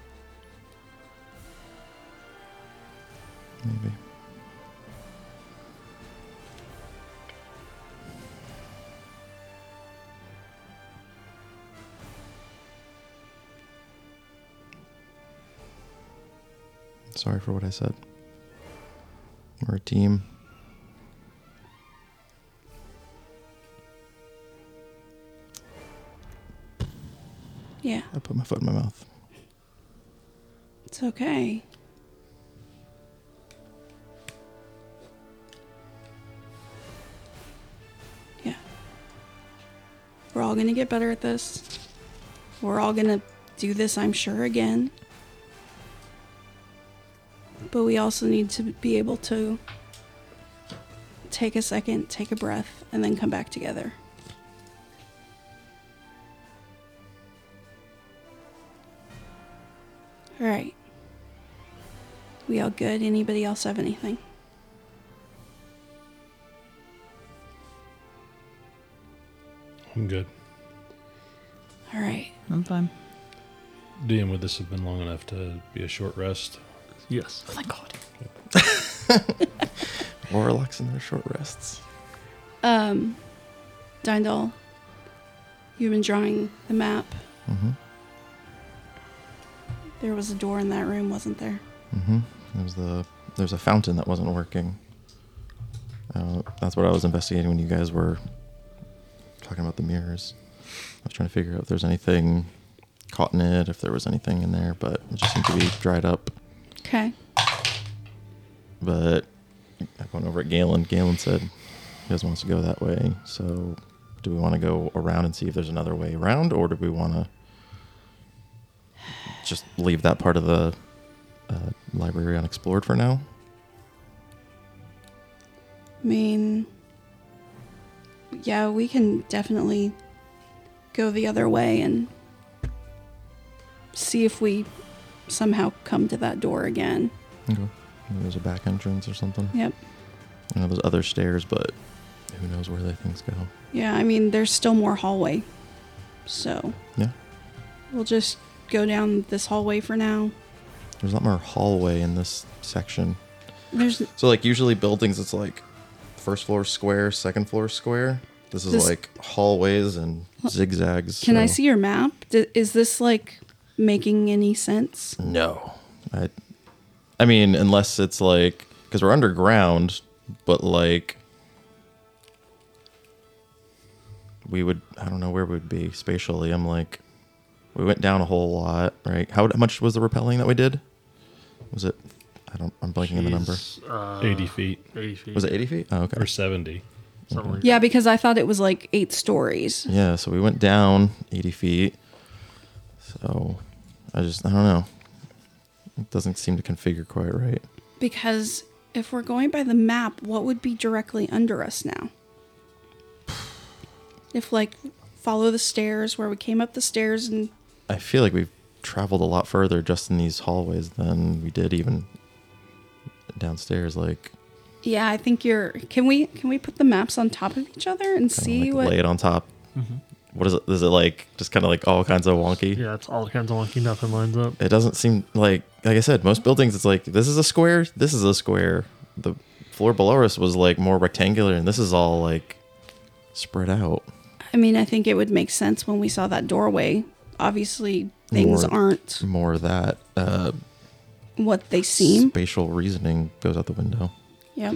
Maybe. Sorry for what I said. We're a team. Yeah, I put my foot in my mouth. it's okay. Yeah. We're all gonna get better at this. We're all gonna do this, I'm sure, again. But we also need to be able to take a second, take a breath, and then come back together. All right. We all good? Anybody else have anything? I'm good. All right. I'm fine. D M, would this have been long enough to be a short rest? Yes. Oh, thank God. Warlocks in their short rests. Um, Dindal, you've been drawing the map. Mm-hmm. There was a door in that room, wasn't there? Mm-hmm. There was the there's a fountain that wasn't working. Uh, that's what I was investigating when you guys were talking about the mirrors. I was trying to figure out if there's anything caught in it, if there was anything in there, but it just seemed to be dried up. Okay. But I went over at Galen. Galen said he doesn't want us to go that way. So do we want to go around and see if there's another way around, or do we want to just leave that part of the uh, library unexplored for now? I mean, yeah, we can definitely go the other way and see if we somehow come to that door again. Okay. Maybe there's a back entrance or something. Yep. I know there's other stairs, but who knows where they things go. Yeah, I mean, there's still more hallway. So Yeah. we'll just go down this hallway for now. There's a lot more hallway in this section. There's So like usually buildings, it's like first floor square, second floor square. This is This- like hallways and zigzags. Can I so- see your map? D- is this like making any sense? No. I I mean, unless it's like, because we're underground, but like, we would, I don't know where we would be spatially. I'm like, we went down a whole lot, right? How, how much was the rappelling that we did? Was it, I don't. I'm blanking on the number. She's, Uh, eighty feet eighty feet. Was it eighty feet? Oh, okay. or seventy. Something like Yeah, because I thought it was like eight stories. Yeah, so we went down eighty feet. So I just, I don't know. It doesn't seem to configure quite right. Because if we're going by the map, what would be directly under us now? If, like, follow the stairs where we came up the stairs and. I feel like we've traveled a lot further just in these hallways than we did even downstairs. Like, Yeah, I think you're. Can we can we put the maps on top of each other and kinda see like what? lay it on top. Mm-hmm. What is it? Is it like just kind of like all kinds of wonky? Yeah, it's all kinds of wonky. Nothing lines up. It doesn't seem like, like I said, most buildings, it's like, this is a square, this is a square. The floor below us was like more rectangular, and this is all like spread out. I mean, I think it would make sense when we saw that doorway. Obviously, things More- aren't More of that uh, what they seem. spatial reasoning goes out the window. Yep.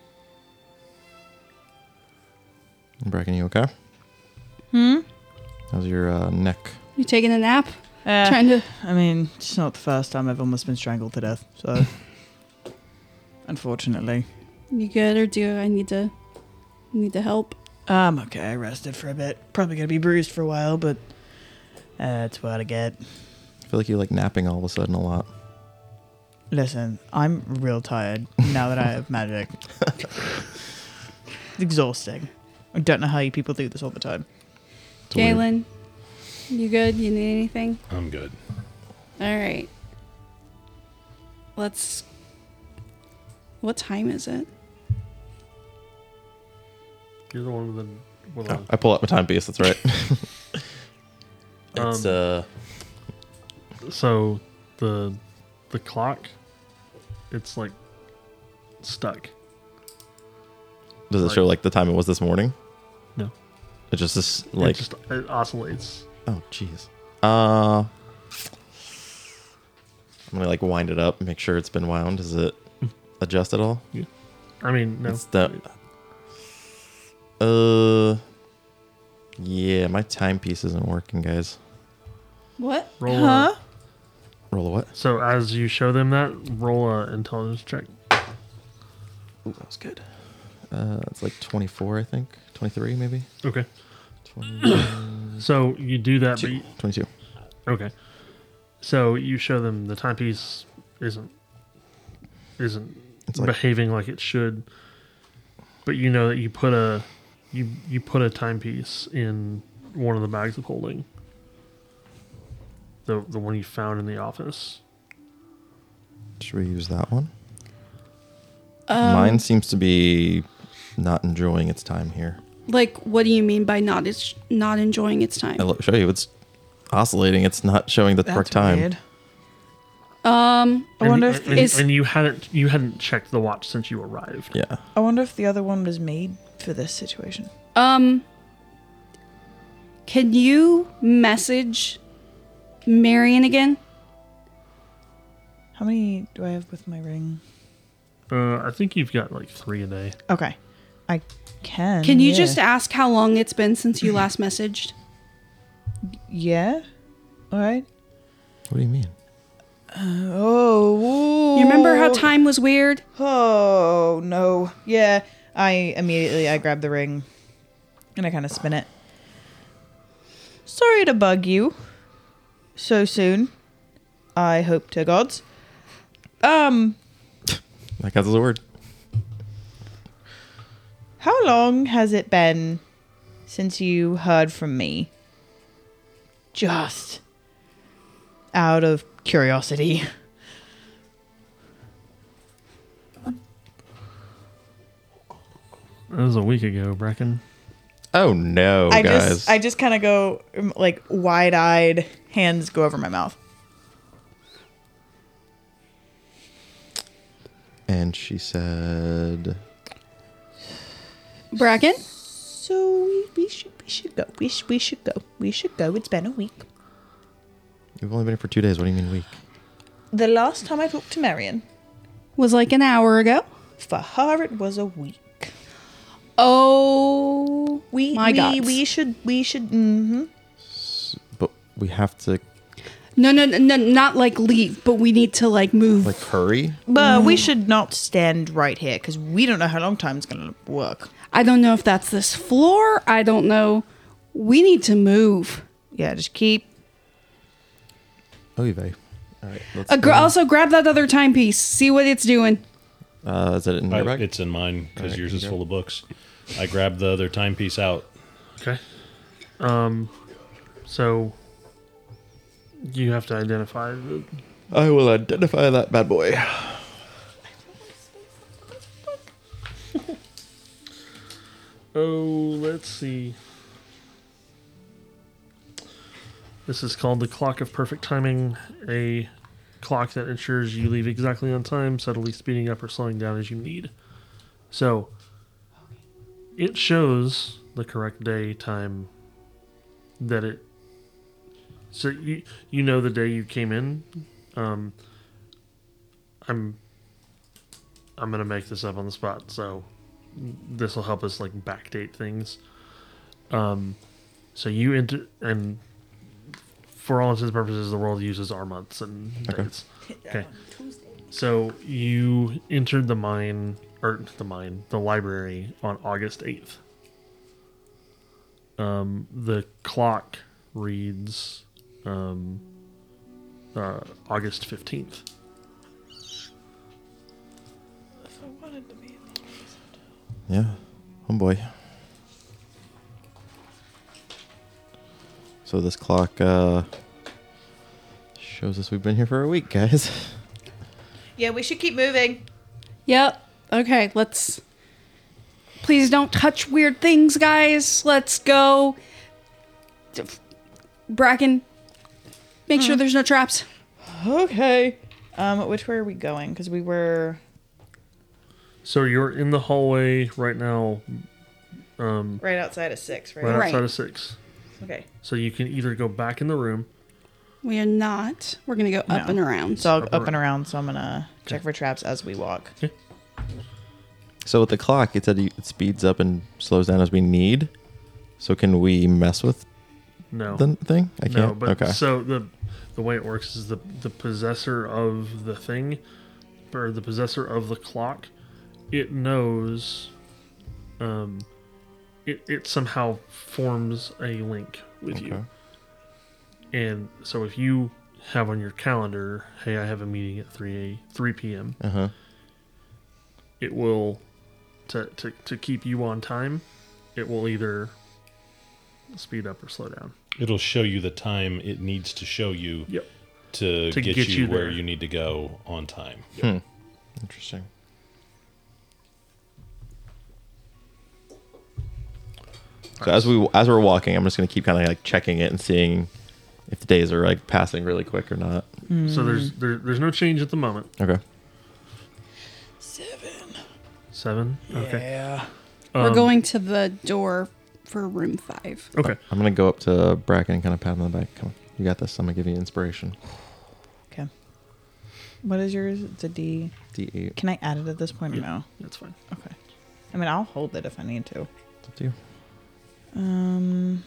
Bracken, you okay? Hmm? How's your uh, neck? You taking a nap? Uh, Trying to. I mean, it's not the first time I've almost been strangled to death, so. Unfortunately. You good, or do I need to? Need to help? I'm okay. I rested for a bit. Probably gonna be bruised for a while, but that's what I get. I feel like you like napping all of a sudden a lot. Listen, I'm real tired now that I have magic. It's exhausting. I don't know how you people do this all the time. It's weird. Galen, you good? You need anything? I'm good. All right. Let's. What time is it? You're the one with the. With Oh, the I pull out my timepiece, that's right. it's, Um, uh, so the the clock, it's like stuck. does it like- show like the time it was this morning? No. It just this Like like, it just it oscillates. oh jeez. Uh, I'm gonna like wind it up, make sure it's been wound. Does it adjust at all? I mean, no. It's the- Uh, yeah, my timepiece isn't working, guys. What? Roll. Huh? A, Roll a what? so as you show them that, roll a intelligence check. Ooh, that was good. Uh, it's like twenty-four, I think. twenty-three, maybe. Okay. twenty, So you do that, but you, twenty-two. okay. So you show them the timepiece isn't isn't It's like- behaving like it should, but you know that you put a you you put a timepiece in one of the bags of holding. The the one you found in the office. Should we use that one? Um, Mine seems to be not enjoying its time here. Like, what do you mean by not it's not enjoying its time? I'll show you. It's oscillating. It's not showing the correct time. weird. Um, I And- wonder and, if and, it's- and you hadn't you hadn't checked the watch since you arrived. Yeah. I wonder if the other one was made for this situation. um, can you message Marion again? How many do I have with my ring? Uh, I think you've got like three a day. Okay. I can. Can you yeah. just ask how long it's been since you last messaged? Yeah? Alright. What do you mean? Oh. You remember how time was weird? Oh, no. Yeah. I immediately, I grab the ring and I kind of spin it. Sorry to bug you so soon. I hope to gods. Um, That counts as a word. how long has it been since you heard from me? Just out of curiosity. That was a week ago, Bracken. Oh no, I guys. just I just kind of go um, like wide-eyed, hands go over my mouth. and she said, Bracken? So we, we should we should go. We should we should go. We should go. It's been a week. "We've only been here for two days. What do you mean week?" The last time I talked to Marion, Was like an hour ago. for her it was a week. Oh, We my we God. we should we should. Mm-hmm. But we have to. No, no, no, no, not like leave, but we need to like move. Like hurry? But we should not stand right here because we don't know how long time's gonna work. I don't know if that's this floor. I don't know. We need to move. Yeah, just keep. Oy vey. All right. Let's Uh, gr- go. also, grab that other timepiece. See what it's doing. Uh, is it in I- your bag? it's in mine because Alright, yours you is go. full of books. I grabbed the other timepiece out. Okay. Um. So you have to identify the. I will identify that bad boy. Oh, let's see. This is called the Clock of Perfect Timing, a clock that ensures you leave exactly on time, subtly speeding up or slowing down as you need. So, it shows the correct day, time that it. So you you know the day you came in. Um, I'm. I'm gonna make this up on the spot, so this will help us like backdate things. Um, so you enter, and for all intents and purposes, the world uses our months and Okay. days. Okay. So you entered the mine, or the mine, the library on August eighth. Um, the clock reads um, uh, August fifteenth. Yeah. Oh boy. So this clock uh, shows us we've been here for a week, guys. Yeah, we should keep moving. Yep. Okay, let's. Please don't touch weird things, guys. Let's go. Bracken, make sure there's no traps. Okay. Um, which way are we going? Because we were. So you're in the hallway right now, um, Right outside of six, right? right Right. outside of six. Okay. So you can either go back in the room. We are not. We're going to go up No. and around. So I'll Up up and around. around, so I'm gonna check for traps as we walk. So with the clock, it said it speeds up and slows down as we need. So can we mess with No, the thing? I can't. no. But okay. so the the way it works is the the possessor of the thing, or the possessor of the clock, it knows. Um, it it somehow forms a link with you. Okay. And so if you have on your calendar, hey, I have a meeting at three p.m., Uh huh. it will, to, to, to keep you on time, it will either speed up or slow down. It'll show you the time it needs to show you Yep. to, To get, get you, you where there. you need to go on time. Hmm. Interesting. So as we as we're walking, I'm just gonna keep kind of like checking it and seeing if the days are like passing really quick or not. So there's there, there's no change at the moment. Okay. Seven? Okay. Yeah. We're Um, going to the door for room five. Okay. I'm gonna go up to Bracken and kind of pat him on the back. Come on, you got this. I'm gonna give you inspiration. Okay. What is yours? It's a D. D eight. Can I add it at this point or Yeah. no? That's fine. Okay. I mean, I'll hold it if I need to. It's up to you. Um,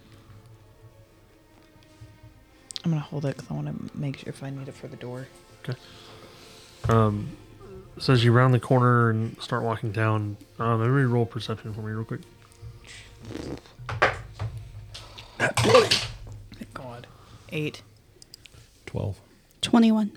I'm gonna hold it because I want to make sure if I need it for the door. Um, so as you round the corner and start walking down, um, everybody roll perception for me real quick. Thank God. Eight. twelve. twenty-one.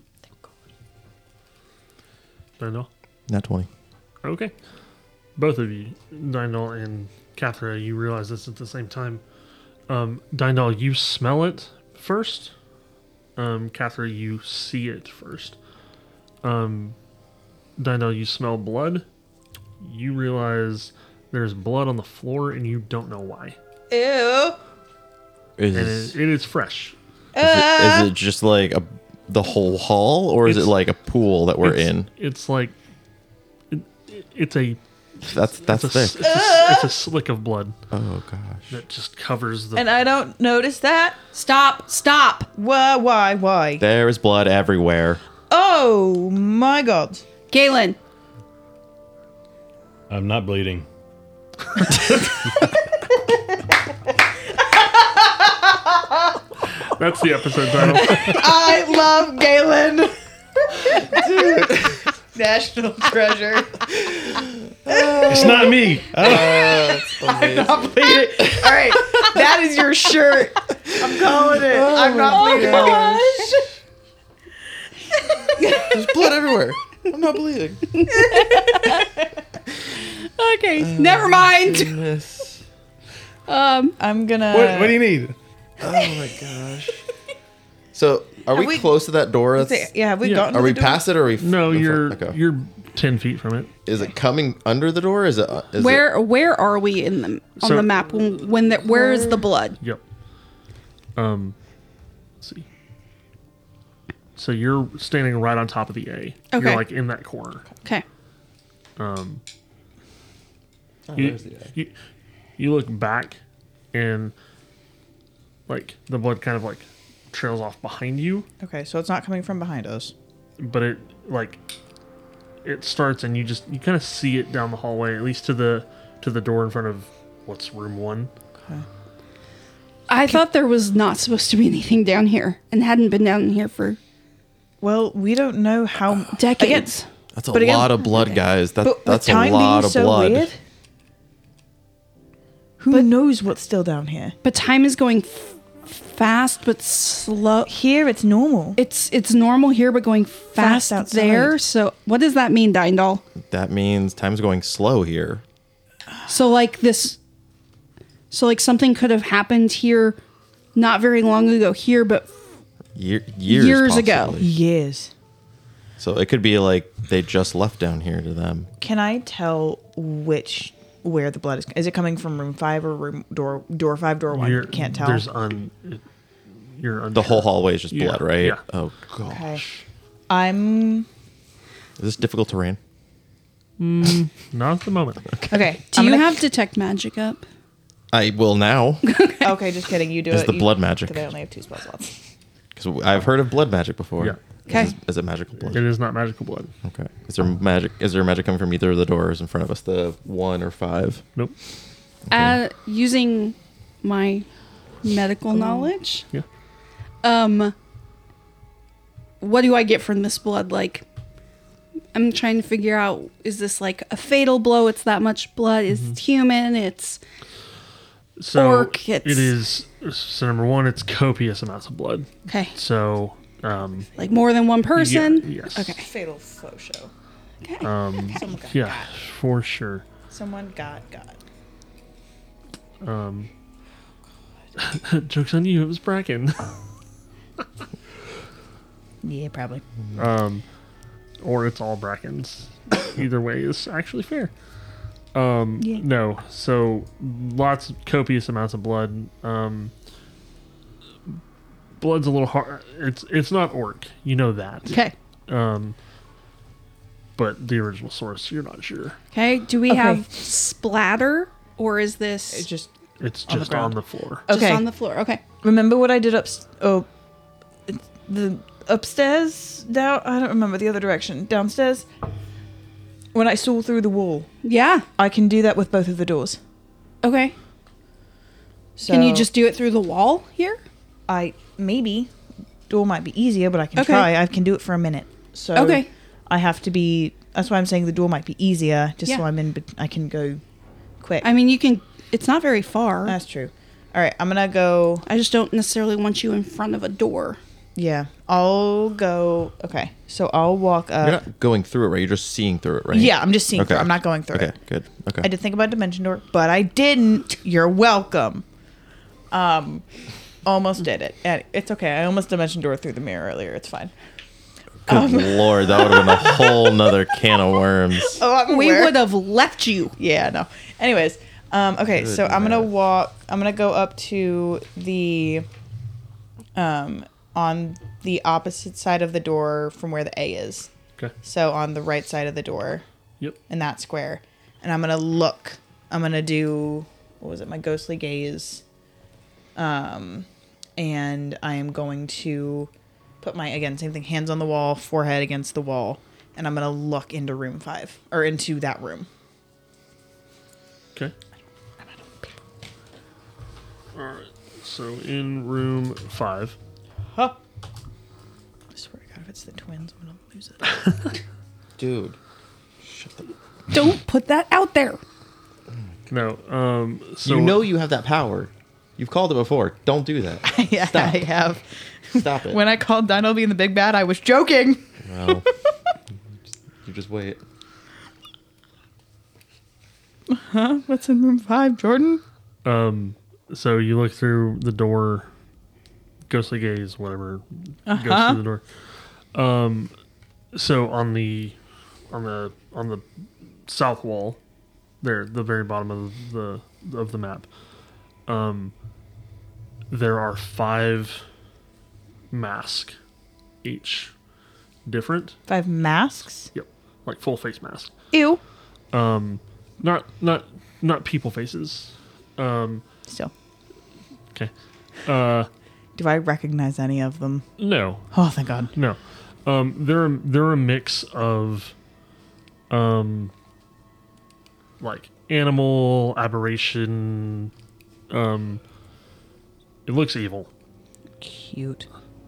Dindal? Not twenty. Okay. Both of you, Dindal and Cathra, you realize this at the same time. Um, Dindal, you smell it first. Um, Cathra, you see it first. Um, Dindal, you smell blood. You realize there's blood on the floor and you don't know why. Ew. Is, And is, it, it is fresh. it, is it just like a the whole hall, or is it It's- like a pool that we're it's, in? It's like it, it's a That's that's it's a, thick. it's, a, it's a slick of blood Oh gosh. that just covers the. And I don't notice that. Stop! Stop! Why? Why? Why? There is blood everywhere. Oh my God. Galen, I'm not bleeding. That's the episode title. I love Galen. National treasure. It's not me. I don't- I'm not bleeding. All right, that is your shirt. I'm calling it. I'm not bleeding. There's blood everywhere. I'm not bleeding. Okay, never mind. Goodness. Um, I'm gonna. what, what do you need? Oh my gosh. So, are we, we- close to that door? That's, Yeah, have we Yeah. gotten? are to we the door? past it, or are we? f- No, in you're front? Okay. you're ten feet from it. Is it coming under the door? Is it? uh, Is where where are we in the on So- the map when when the, where is the blood? Yep. Um. Let's see. So you're standing right on top of the A. Okay. You're like in that corner. Okay. Um. Oh, You, there's the eye. you, you look back, and like the blood kind of like trails off behind you, Okay, so it's not coming from behind us. but it like it starts, and you just you kind of see it down the hallway, at least to the to the door in front of what's room one. I thought there was not supposed to be anything down here and hadn't been down here for Well, we don't know how decades. That's a But again- lot of blood, guys. That, But with that's a time lot being of so blood. weird, who knows what's still down here? But time is going f- fast but slow. Here, it's normal. It's it's normal here but going fast, Fast outside. there. So what does that mean, Dindal? That means time's going slow here. So like this so like something could have happened here not very long ago here but Year, years, Years ago. possibly. Years. So it could be like they just left down here to them. Can I tell which where the blood is? Is it coming from room five or room door door five, door one? You're- Can't tell. There's un. It, you're unsure. The whole hallway is just Yeah, blood, right? yeah. Oh gosh. Okay. I'm Is this difficult terrain? Not at the moment. okay. do I'm you gonna- have detect magic up? I will now, Okay, just kidding. You do Is it. the You- blood magic. Because I only have two spell slots. because I've heard of blood magic before. Yeah. Okay. Is, is it magical blood? It is not magical blood. Okay. Is there magic? Is there magic coming from either of the doors in front of us? The one or five? Nope. Uh using my medical knowledge. Yeah. Um what do I get from this blood? Like I'm trying to figure out, is this like a fatal blow? It's that much blood. Is it human? It's So Orc, it it's- is. So number one, it's copious amounts of blood. okay. So um, Like more than one person? Yeah, yes. Okay. Fatal foe show. Okay. Um, Someone got yeah, for sure. Someone got got. Um, joke's on you. It was Bracken. Yeah, probably. um, or it's all Brackens. Either way is actually fair. Um, Yeah. No, so lots of copious amounts of blood. Um, blood's a little hard. It's it's not orc. You know that. Okay. Um, but the original source, you're not sure. Okay. Do we Okay. have splatter or is this It's just It's On the just on ground. the floor. just okay. on the floor? Okay. Remember what I did up? Oh, it's the upstairs down. I don't remember the other direction. Downstairs. When I saw through the wall, Yeah. I can do that with both of the doors. Okay. So Can you just do it through the wall here? I maybe door might be easier, but I can Okay. try. I can do it for a minute. So Okay. I have to be. That's why I'm saying the door might be easier, just so Yeah. I'm in. bet- I can go quick. I mean, you can. It's not very far. That's true. All right, I'm gonna go. I just don't necessarily want you in front of a door. Yeah, I'll go. Okay, so I'll walk up. You're not going through it, right? You're just seeing through it, right? Yeah, I'm just seeing Okay. through. I'm not going through Okay, it. good. Okay. I did think about dimension door, but I didn't. You're welcome. Um, almost did it. And it's okay. I almost dimension door through the mirror earlier. It's fine. Good lord, that would have been a whole nother can of worms. Oh, I'm We aware. would have left you. Yeah, no. Anyways, um, okay, so I'm gonna Goodness. walk. I'm gonna go up to the, um, on the opposite side of the door from where the A is. Okay. So on the right side of the door, Yep. in that square, and I'm gonna look. I'm gonna do what was it? My ghostly gaze. Um, and I am going to put my again same thing, hands on the wall, forehead against the wall, and I'm gonna look into room five or into that room. Okay. All right. So in room five, I swear to God, if it's the twins, I'm gonna lose it. Dude. Shut the... Don't put that out there. No. Um. So you know you have that power. You've called it before. Don't do that. Yeah, Stop. I have. Stop it. When I called Dino being the big bad, I was joking. Well, you just wait. Huh? What's in room five, Jordan? Um. So you look through the door. Ghostly gaze, whatever, goes Uh-huh. through the door. Um. So on the, on the on the south wall, there, the very bottom of the of the map. Um. There are five masks, each different. Five masks? Yep, like full face mask. Ew. Um, not not not people faces. Um, Still. okay. Uh, Do I recognize any of them? no, Oh, thank God. no. Um, they're they're a mix of, um, like animal aberration. Um, it looks evil. Cute.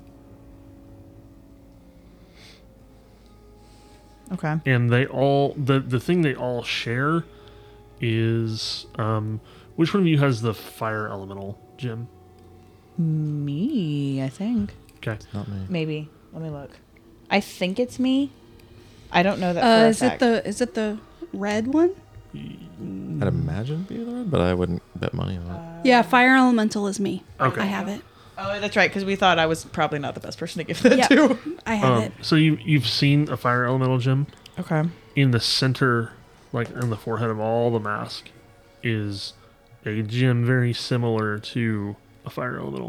Okay. And they all the the thing they all share is um which one of you has the fire elemental, Jim? Me, I think. Okay. Not me. Maybe. Let me look. I think it's me. I don't know that Uh, for a is it fact. the is it the red one? I'd imagine it'd be the red, but I wouldn't bet money on it. Yeah, fire elemental is me. Okay. I have it. Oh, that's right, because we thought I was probably not the best person to give that Yep. to. I have Um, it. so you you've seen a fire elemental, Jim? Okay. In the center, like in the forehead of all the mask, is a gem very similar to a fire elemental.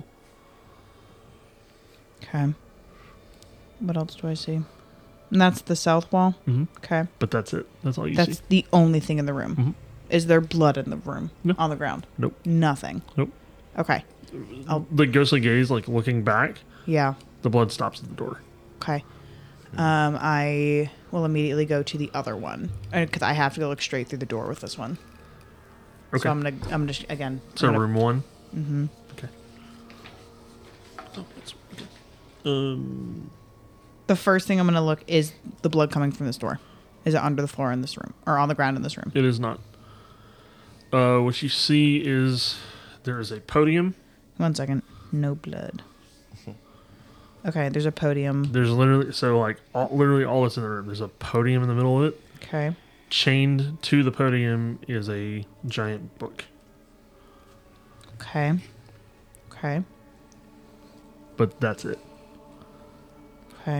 Okay. What else do I see? And that's the south wall? Mm-hmm. Okay. But that's it. That's all you That's see. the only thing in the room. Mhm. Is there blood in the room? No. On the ground? Nope. Nothing. Nope. Okay. I'll, The ghostly gaze, like looking back, yeah. the blood stops at the door. Okay. Um, I will immediately go to the other one because I have to go look straight through the door with this one. Okay. So I'm gonna, I'm gonna again. So I'm gonna- room one. Mm-hmm. Okay. Oh, that's okay. Um. The first thing I'm gonna look is the blood coming from this door. Is it under the floor in this room or on the ground in this room? It is not. Uh, what you see is there is a podium. One second. No blood. Okay, there's a podium. There's literally so like all, literally all that's in the room. There's a podium in the middle of it. Okay. Chained to the podium is a giant book. Okay. Okay. But that's it. Okay.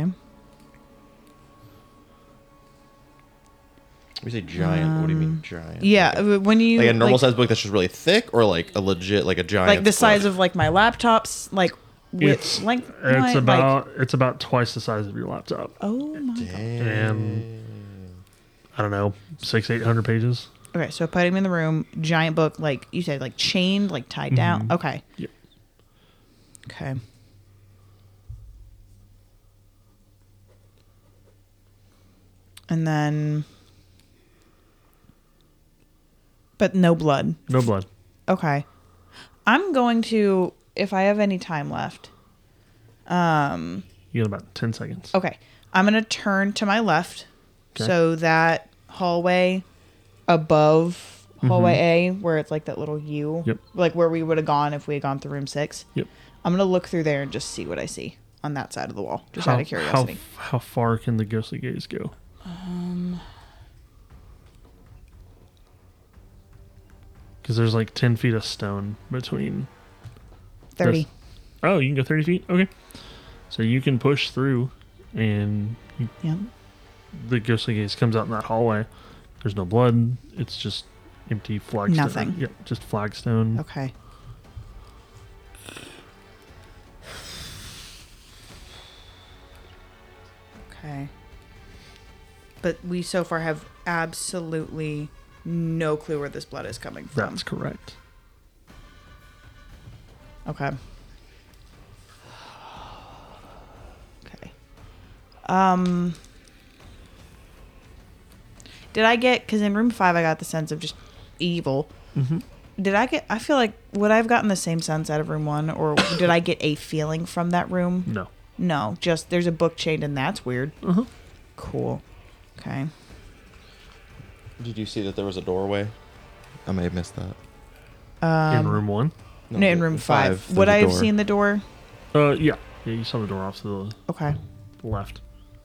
We say giant. what do you mean giant? Yeah, Like a, when you like a normal like, size book that's just really thick, or like a legit, like a giant. like the size book? of like my laptops, like width, It's length. it's like- about it's about twice the size of your laptop, Oh my god. and I don't know six eight hundred pages. Okay, so putting him in the room, giant book, like you said, like chained, like tied down. Okay. Yep. Okay. And then, but no blood. No blood. Okay. I'm going to, if I have any time left. Um. You got about ten seconds. Okay. I'm going to turn to my left. Okay. So that hallway above hallway A, where it's like that little U, Yep. like where we would have gone if we had gone through room six. Yep. I'm going to look through there and just see what I see on that side of the wall, just how, out of curiosity. How, how far can the ghostly gaze go? Um, Because there's like ten feet of stone between. thirty. this- Oh, you can go thirty feet? Okay. So you can push through, and you, Yep. the ghostly gaze comes out in that hallway. There's no blood. It's just empty flagstone. Nothing. Yep, just flagstone. Okay. Okay. But we so far have absolutely no clue where this blood is coming from. That's correct. Okay. Okay. Um. Did I get? Because in room five, I got the sense of just evil. Mm-hmm. did I get? I feel like would I have gotten the same sense out of room one, or did I get a feeling from that room? No. No, just there's a book chained, and that's weird. Uh-huh. Cool. Okay. Did you see that there was a doorway? I may have missed that. Um, in room one? No, in room five. there's Would a I have door. seen the door? Uh, yeah. Yeah, you saw the door off to Okay. the left.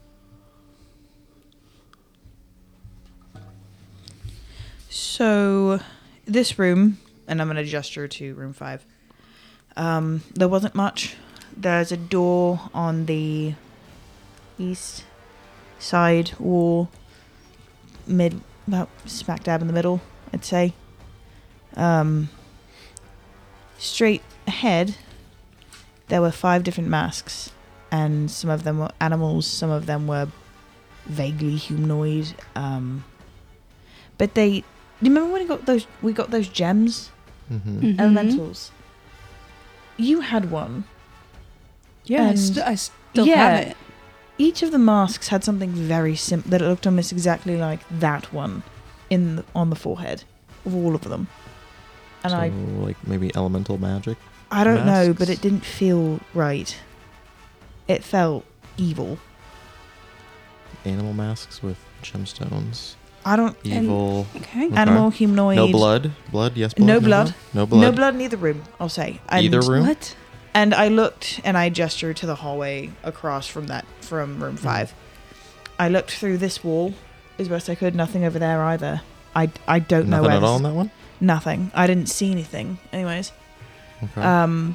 So, this room, and I'm going to gesture to room five. Um, there wasn't much. There's a door on the east side wall, mid, about smack dab in the middle, I'd say. Um, straight ahead, there were five different masks, and some of them were animals, some of them were vaguely humanoid. Um, but they, do you remember when we got those? We got those gems, Mm-hmm. Mhm. elementals. You had one. Yeah, I, And- st- I still yeah. have it. Each of the masks had something very simple that looked almost exactly like that one in the, on the forehead of all of them. And so, I, like maybe elemental magic. I don't know, but masks? it didn't feel right. It felt evil. Animal masks with gemstones. I don't. Evil. Okay. Okay. Animal, humanoid. No blood. Blood. Yes. Blood. No blood. No blood. No blood in either room. I'll say. And, Either room. What? And I looked and I gestured to the hallway across from that from room five. I looked through this wall as best I could. Nothing over there either. I, I don't know Nothing where. at all this- in that one. Nothing. I didn't see anything. Anyways. Okay. Um.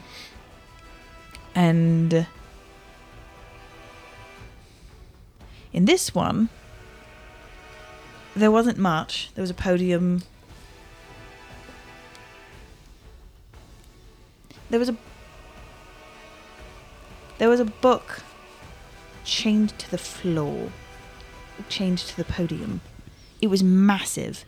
And in this one, there wasn't much. There was a podium. There was a there was a book chained to the floor, chained to the podium. It was massive,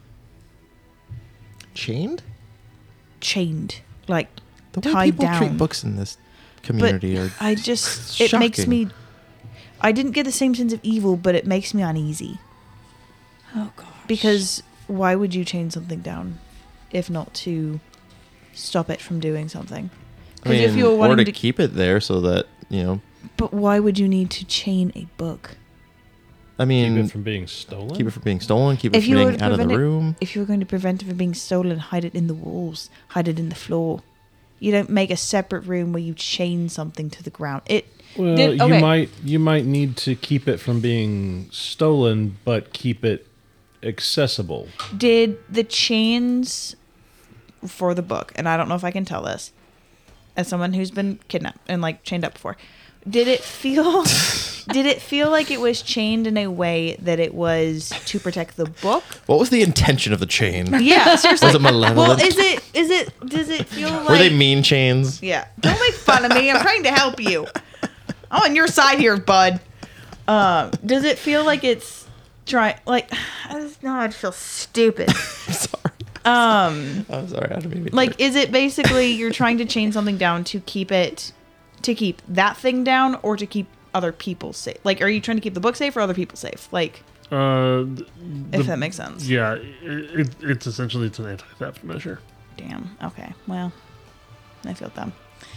Chained. chained like The way tied people down. treat books in this community are. I just it makes Shocking. me. I didn't get the same sense of evil, but it makes me uneasy. Oh gosh. Because why would you chain something down, if not to stop it from doing something? I Because if mean, you were or wanting to, to, keep it there so that you know. but why would you need to chain a book? I Keep mean, it from being stolen. keep it from being stolen. Keep If it you from were being to out of the prevent it- room. If you were going to prevent it from being stolen, hide it in the walls, hide it in the floor. You don't make a separate room where you chain something to the ground. It Well, Did- okay. you might you might need to keep it from being stolen, but keep it accessible. did the chains for the book, and I don't know if I can tell this as someone who's been kidnapped and like chained up before. Did it feel did it feel like it was chained in a way that it was to protect the book? What was the intention of the chain? Yeah, seriously. Was it malevolent? Well, is it is it does it feel like Were they mean chains? Yeah. Don't make fun of me. I'm trying to help you. I'm on your side here, bud. Um, does it feel like it's trying like I just know I'd feel stupid. I'm sorry. Um I'm sorry. I don't mean to be like is it basically you're trying to chain something down to keep it to keep that thing down or to keep other people safe? Like are you trying to keep the book safe or other people safe? Like Uh, th- if the- that makes sense. Yeah, it, it, it's essentially it's an anti-theft measure. Damn. Okay. Well, I feel dumb.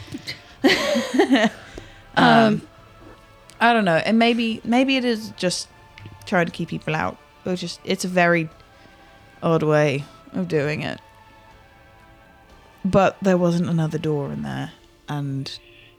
Um, I don't know. And maybe maybe it is just trying to keep people out. Or just it's a very odd way of doing it. But there wasn't another door in there, and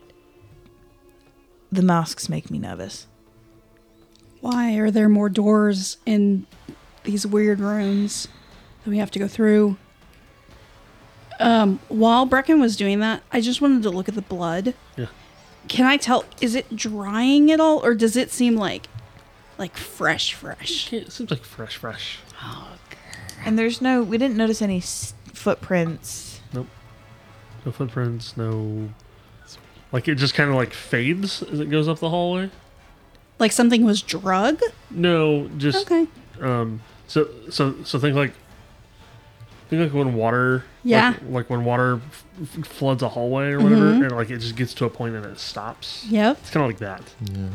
the masks make me nervous. why are there more doors in these weird rooms that we have to go through? Um, while Brecken was doing that, I just wanted to look at the blood. Yeah. Can I tell? Is it drying at all, or does it seem like, like fresh, fresh? Okay, it seems like fresh, fresh. And there's no we didn't notice any s- footprints. No footprints, no. Like it just kind of like fades as it goes up the hallway. Like something was drug? No, just Okay. um. So so so think like. Think like when water. Yeah. Like, like when water f- f- floods a hallway or whatever, Mhm. and like it just gets to a point and it stops. Yep. It's kind of like that. Yeah.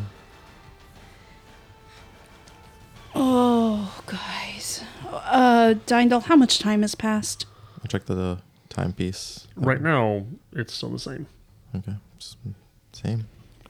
Oh, guys. Uh, Dindal, how much time has passed? check the timepiece. Right now, it's still the same. Okay. S- Same.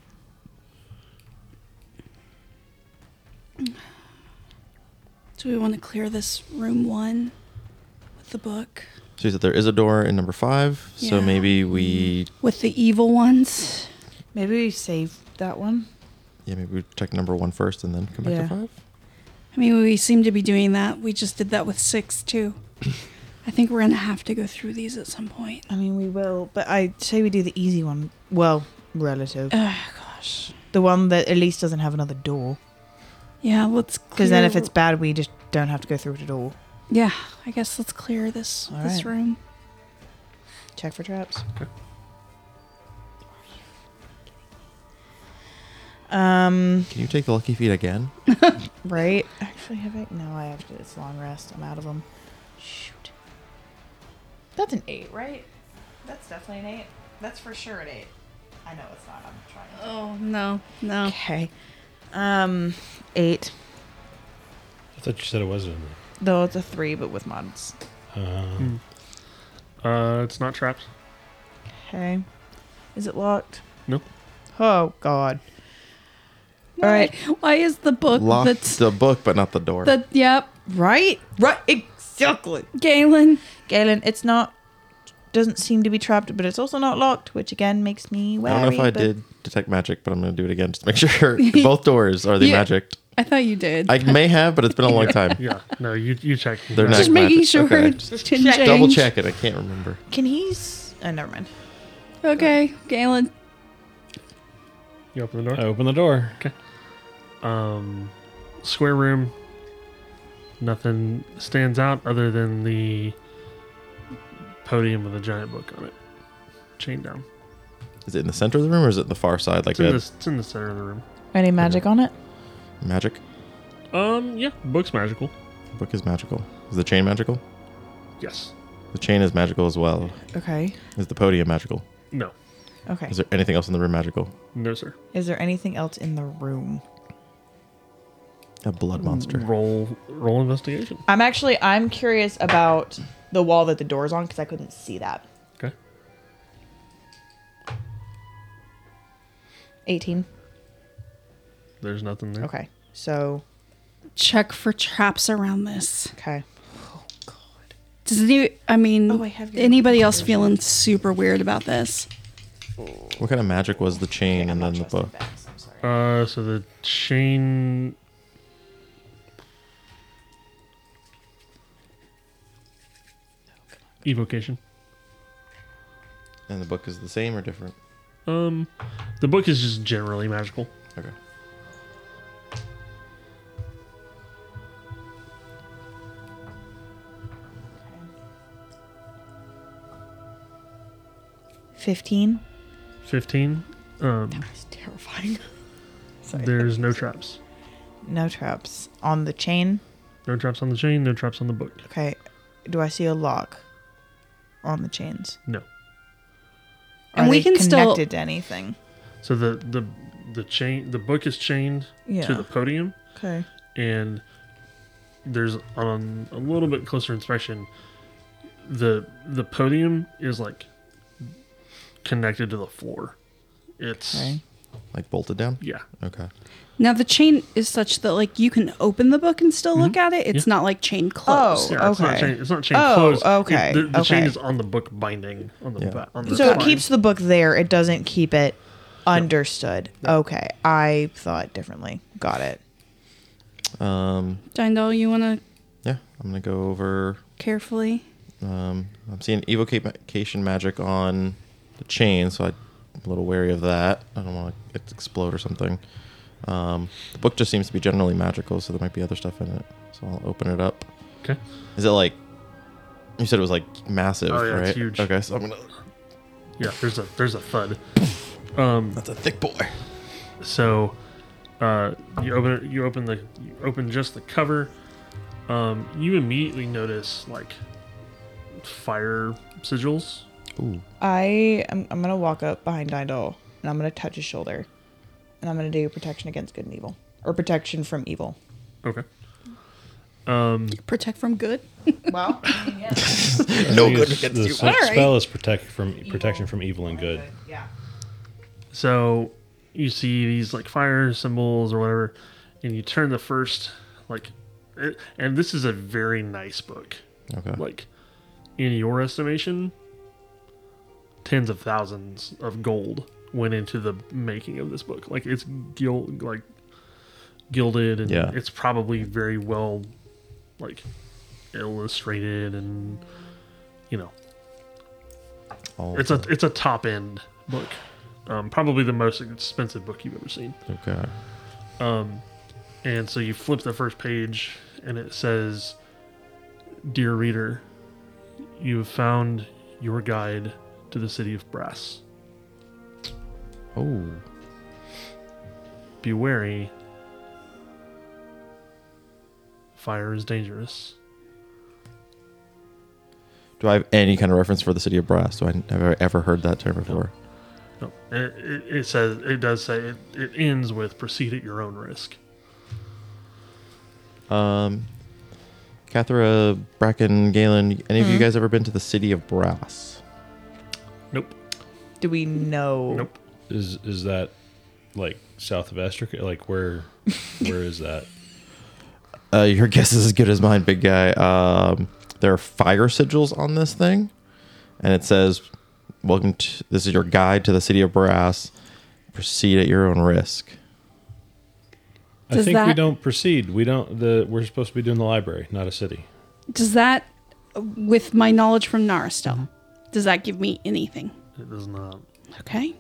Do we want to clear this room one with the book? So you said there is a door in number five. So Yeah. maybe we, With the evil ones? Maybe we save that one. yeah, maybe we check number one first and then come back Yeah. to five. I mean, we seem to be doing that. We just did that with six, too. I think we're going to have to go through these at some point. I mean, we will, but I say we do the easy one. Well, relative. Oh, gosh. The one that at least doesn't have another door. Yeah, let's clear. Because then if it's bad, we just don't have to go through it at all. Yeah, I guess let's clear this All this right. room. Check for traps. Okay. Um, Can you take the lucky feet again? right? Actually, have I? No, I have to. It's long rest. I'm out of them. Shoot. That's an eight, right? That's definitely an eight. That's for sure an eight. I know it's not. I'm trying. Oh, no, no. Okay. Um, eight. I thought you said it wasn't. Though it's a three, but with mods. Um, Uh, it's not trapped. Okay. Is it locked? Nope. Oh God. All Why- right. Why is the book Lock that's the book, but not the door. the yep, Right. Right. Exactly. Galen? Galen, it's not. Doesn't seem to be trapped, but it's also not locked, which again makes me I wary. don't know if I but- did detect magic, but I'm going to do it again just to make sure. Both doors, are they Yeah. magicked? I thought you did. I may have, but it's been a long time. Yeah. No, you you check. They're Yeah. not- Just making magic. sure Okay. it Just didn't check. change. Double check it. I can't remember. Can he? S- oh, never mind. Okay, Galen. You open the I door. open the door. Um, square room. Nothing stands out other than the podium with a giant book on it, chained down. Is it in the center of the room or is it in the far side? Like It's in, a the, it's in the center of the room. Any magic on it? magic? Um, yeah, book's magical. The book is magical. Is the chain magical? Yes. The chain is magical as well. Okay. Is the podium magical? No. Okay. Is there anything else in the room magical? No, sir. Is there anything else in the room? A blood monster. Roll roll investigation. I'm actually I'm curious about the wall that the door's on because I couldn't see that. Okay. eighteen. There's nothing there. Okay. So Check for traps around this. okay. Does any? I mean, Oh, I have your- anybody else feeling super weird about this? What kind of magic was the chain and then the book? I'm sorry. Uh, so the chain. Evocation. And the book is the same or different? Um, the book is just generally magical. Okay. Fifteen. Fifteen. Um, That's terrifying. Sorry. there's no traps. No traps on the chain. No traps on the chain. No traps on the book. Okay. Do I see a lock on the chains? No. Are And we they can still- connected to anything? So the the the chain the book is chained Yeah. to the podium, Okay. and there's on a little bit closer inspection. The the podium is like connected to the floor. It's Okay. Like bolted down? yeah. Okay. Now the chain is such that like you can open the book and still look at it. It's not like chain closed. Oh, Yeah, it's not okay. chain, it's not chain Oh, closed. It- okay, the the chain okay. is on the book binding on the Yeah. ba- on the So it spine. keeps the book there. It doesn't keep it understood. Okay. I thought differently. Got it. Um, Dindal, you want to yeah, I'm going to go over. carefully? Um, I'm seeing evocation magic on the chain, so I'm a little wary of that. I don't want it to explode or something. Um, the book just seems to be generally magical, so there might be other stuff in it. So I'll open it up. Okay. Is it like you said? It was like massive, Oh, yeah, right? it's huge. Okay, so I'm gonna. Yeah, there's a there's a thud. Um, That's a thick boy. so uh, you open it. You open the you open just the cover. Um, you immediately notice like fire sigils. Ooh. I am I'm gonna walk up behind Dindal and I'm gonna touch his shoulder. And I'm gonna do protection against good and evil. Or protection from evil. Okay. Um, Protect from good. Well, yeah. No I think good it's- against the you. s- All right. spell is protect from protection from evil and good. Yeah. so you see these like fire symbols or whatever, and you turn the first like, it, and this is a very nice book. Okay. Like, in your estimation, tens of thousands of gold went into the making of this book. Like, it's gil- like gilded, and Yeah. it's probably very well like illustrated, and you know, All it's a the- it's a top end book. Um, probably the most expensive book you've ever seen. okay. Um, and so you flip the first page, and it says, "Dear reader, you have found your guide to the city of brass. Oh. Be wary. Fire is dangerous." Do I have any kind of reference for the city of brass? Do I have I ever heard that term before? No, it, it, it says it does say it, it ends with "proceed at your own risk." Um, Cathra, Bracken, Galen, any of you guys ever been to the city of brass? Nope. Do we know? Nope. Is is that like south of Estrica? Like where where is that? Uh, your guess is as good as mine, big guy. Um, there are fire sigils on this thing, and it says, "Welcome to this is your guide to the city of brass. Proceed at your own risk." I Does think we that- don't proceed. We don't. The we're supposed to be doing the library, not a city. Does that, with my knowledge from Naristel, does that give me anything? It does not. Okay.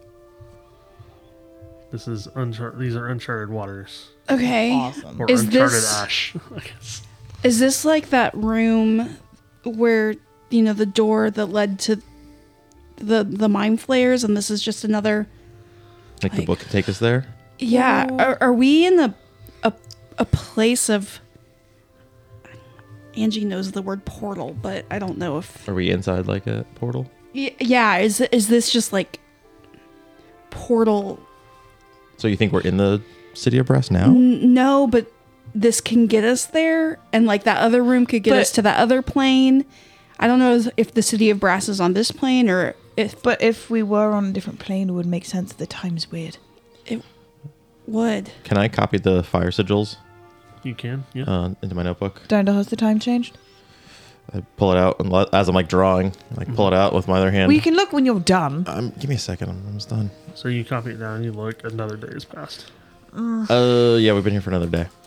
This is unchar- These are uncharted waters, Okay. Awesome. or Is uncharted this- ash. I guess. Is this like that room where, you know, the door that led to the the mind flayers, and this is just another? Like the Like- book can take us there. Yeah. Are, are we in a, a a place of? Angie knows the word portal, but I don't know if. Are we inside like a portal? Y- Yeah. Is is this just like portal? So you think we're in the city of brass now? N- no, but this can get us there, and like that other room could get But- us to that other plane. I don't know if the city of brass is on this plane or if But if we were on a different plane, it would make sense. The time's weird. it would. Can I copy the fire sigils You can, yeah. uh, into my notebook? Dandel, has the time changed? I pull it out and let, as I'm like drawing, like pull it out with my other hand. Well, you can look when you're done. um, give me a second. I'm almost done. So you copy it down, you look, another day has passed. Uh, yeah, we've been here for another day.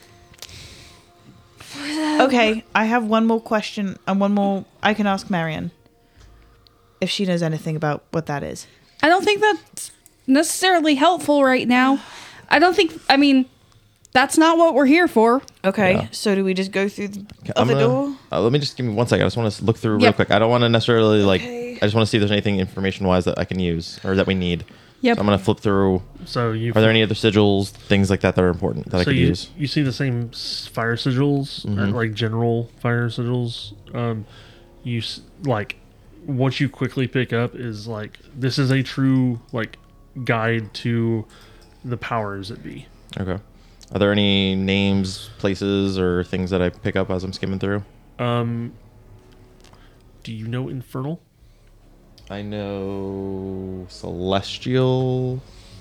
Okay, I have one more question and one more. I can ask Marion if she knows anything about what that is. I don't think that's necessarily helpful right now. I don't think. I mean, that's not what we're here for. Okay, Yeah. so do we just go through the I'm other gonna- door? Uh, let me just give me one second. I just want to look through real Yep. quick. I don't want to necessarily like. Okay. I just want to see if there's anything information wise that I can use or that we need. Yep. So I'm gonna flip through. So you Are there any other sigils, things like that that are important that I so could you, use? you see the same s- fire sigils, uh, Mhm. like general fire sigils. Um, you s- like what you quickly pick up is like this is a true like guide to the powers that be. Okay. Are there any names, places, or things that I pick up as I'm skimming through? Um, do you know infernal? I know celestial.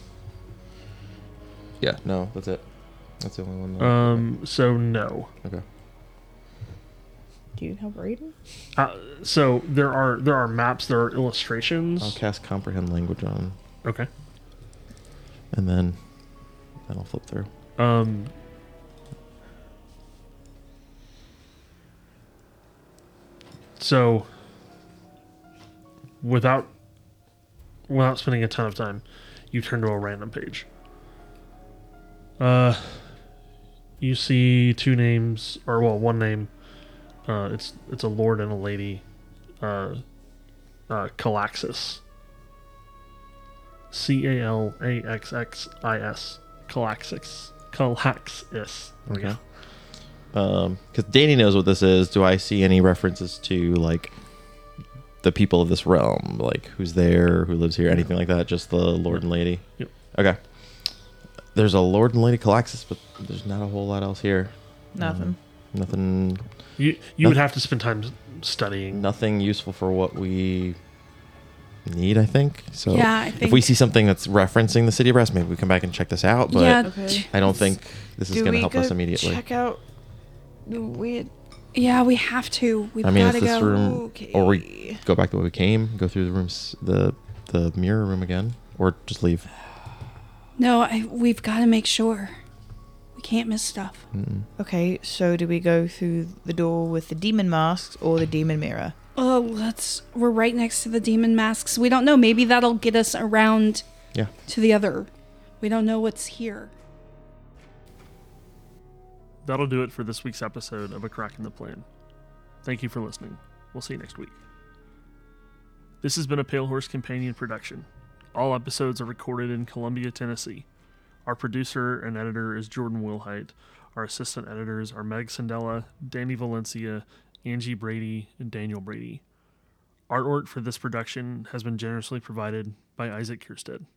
Yeah, no, that's it. That's the only one. That Um, so no. okay. Do you have reading? Uh, so there are there are maps, there are illustrations. I'll cast comprehend language on, Okay. and then then I'll flip through. Um, so, without without spending a ton of time, you turn to a random page. Uh, you see two names, or well, one name. Uh, it's it's a lord and a lady. Uh, uh, Calaxis. C A L A X X I S. Calaxis. Calaxis. There we go. Um, because Danny knows what this is. Do I see any references to like the people of this realm, like who's there, who lives here, anything like that? Just the lord and lady. Yep. Okay. There's a lord and lady Calaxis, but there's not a whole lot else here. Nothing. Nothing. You you would Noth- have to spend time studying. Nothing useful for what we need, I think. So Yeah, I if think- we see something that's referencing the city of Brass, maybe we come back and check this out. But yeah, Okay. I don't think this is Do going to we help go us immediately. check out the weird? yeah, we have to. We've I mean, got it's to this go. room, Okay. or we go back the way we came, go through the rooms, the the mirror room again, or just leave. No, I, we've got to make sure. We can't miss stuff. Mm-mm. Okay, so do we go through the door with the demon masks or the demon mirror? Oh, let's. We're right next to the demon masks. We don't know. Maybe that'll get us around Yeah. to the other. We don't know what's here. That'll do it for this week's episode of A Crack in the Plan. Thank you for listening. We'll see you next week. This has been a Pale Horse Companion production. All episodes are recorded in Columbia, Tennessee. Our producer and editor is Jordan Wilhite. Our assistant editors are Meg Sandella, Danny Valencia, Angie Brady, and Daniel Brady. Artwork for this production has been generously provided by Isaac Kierstead.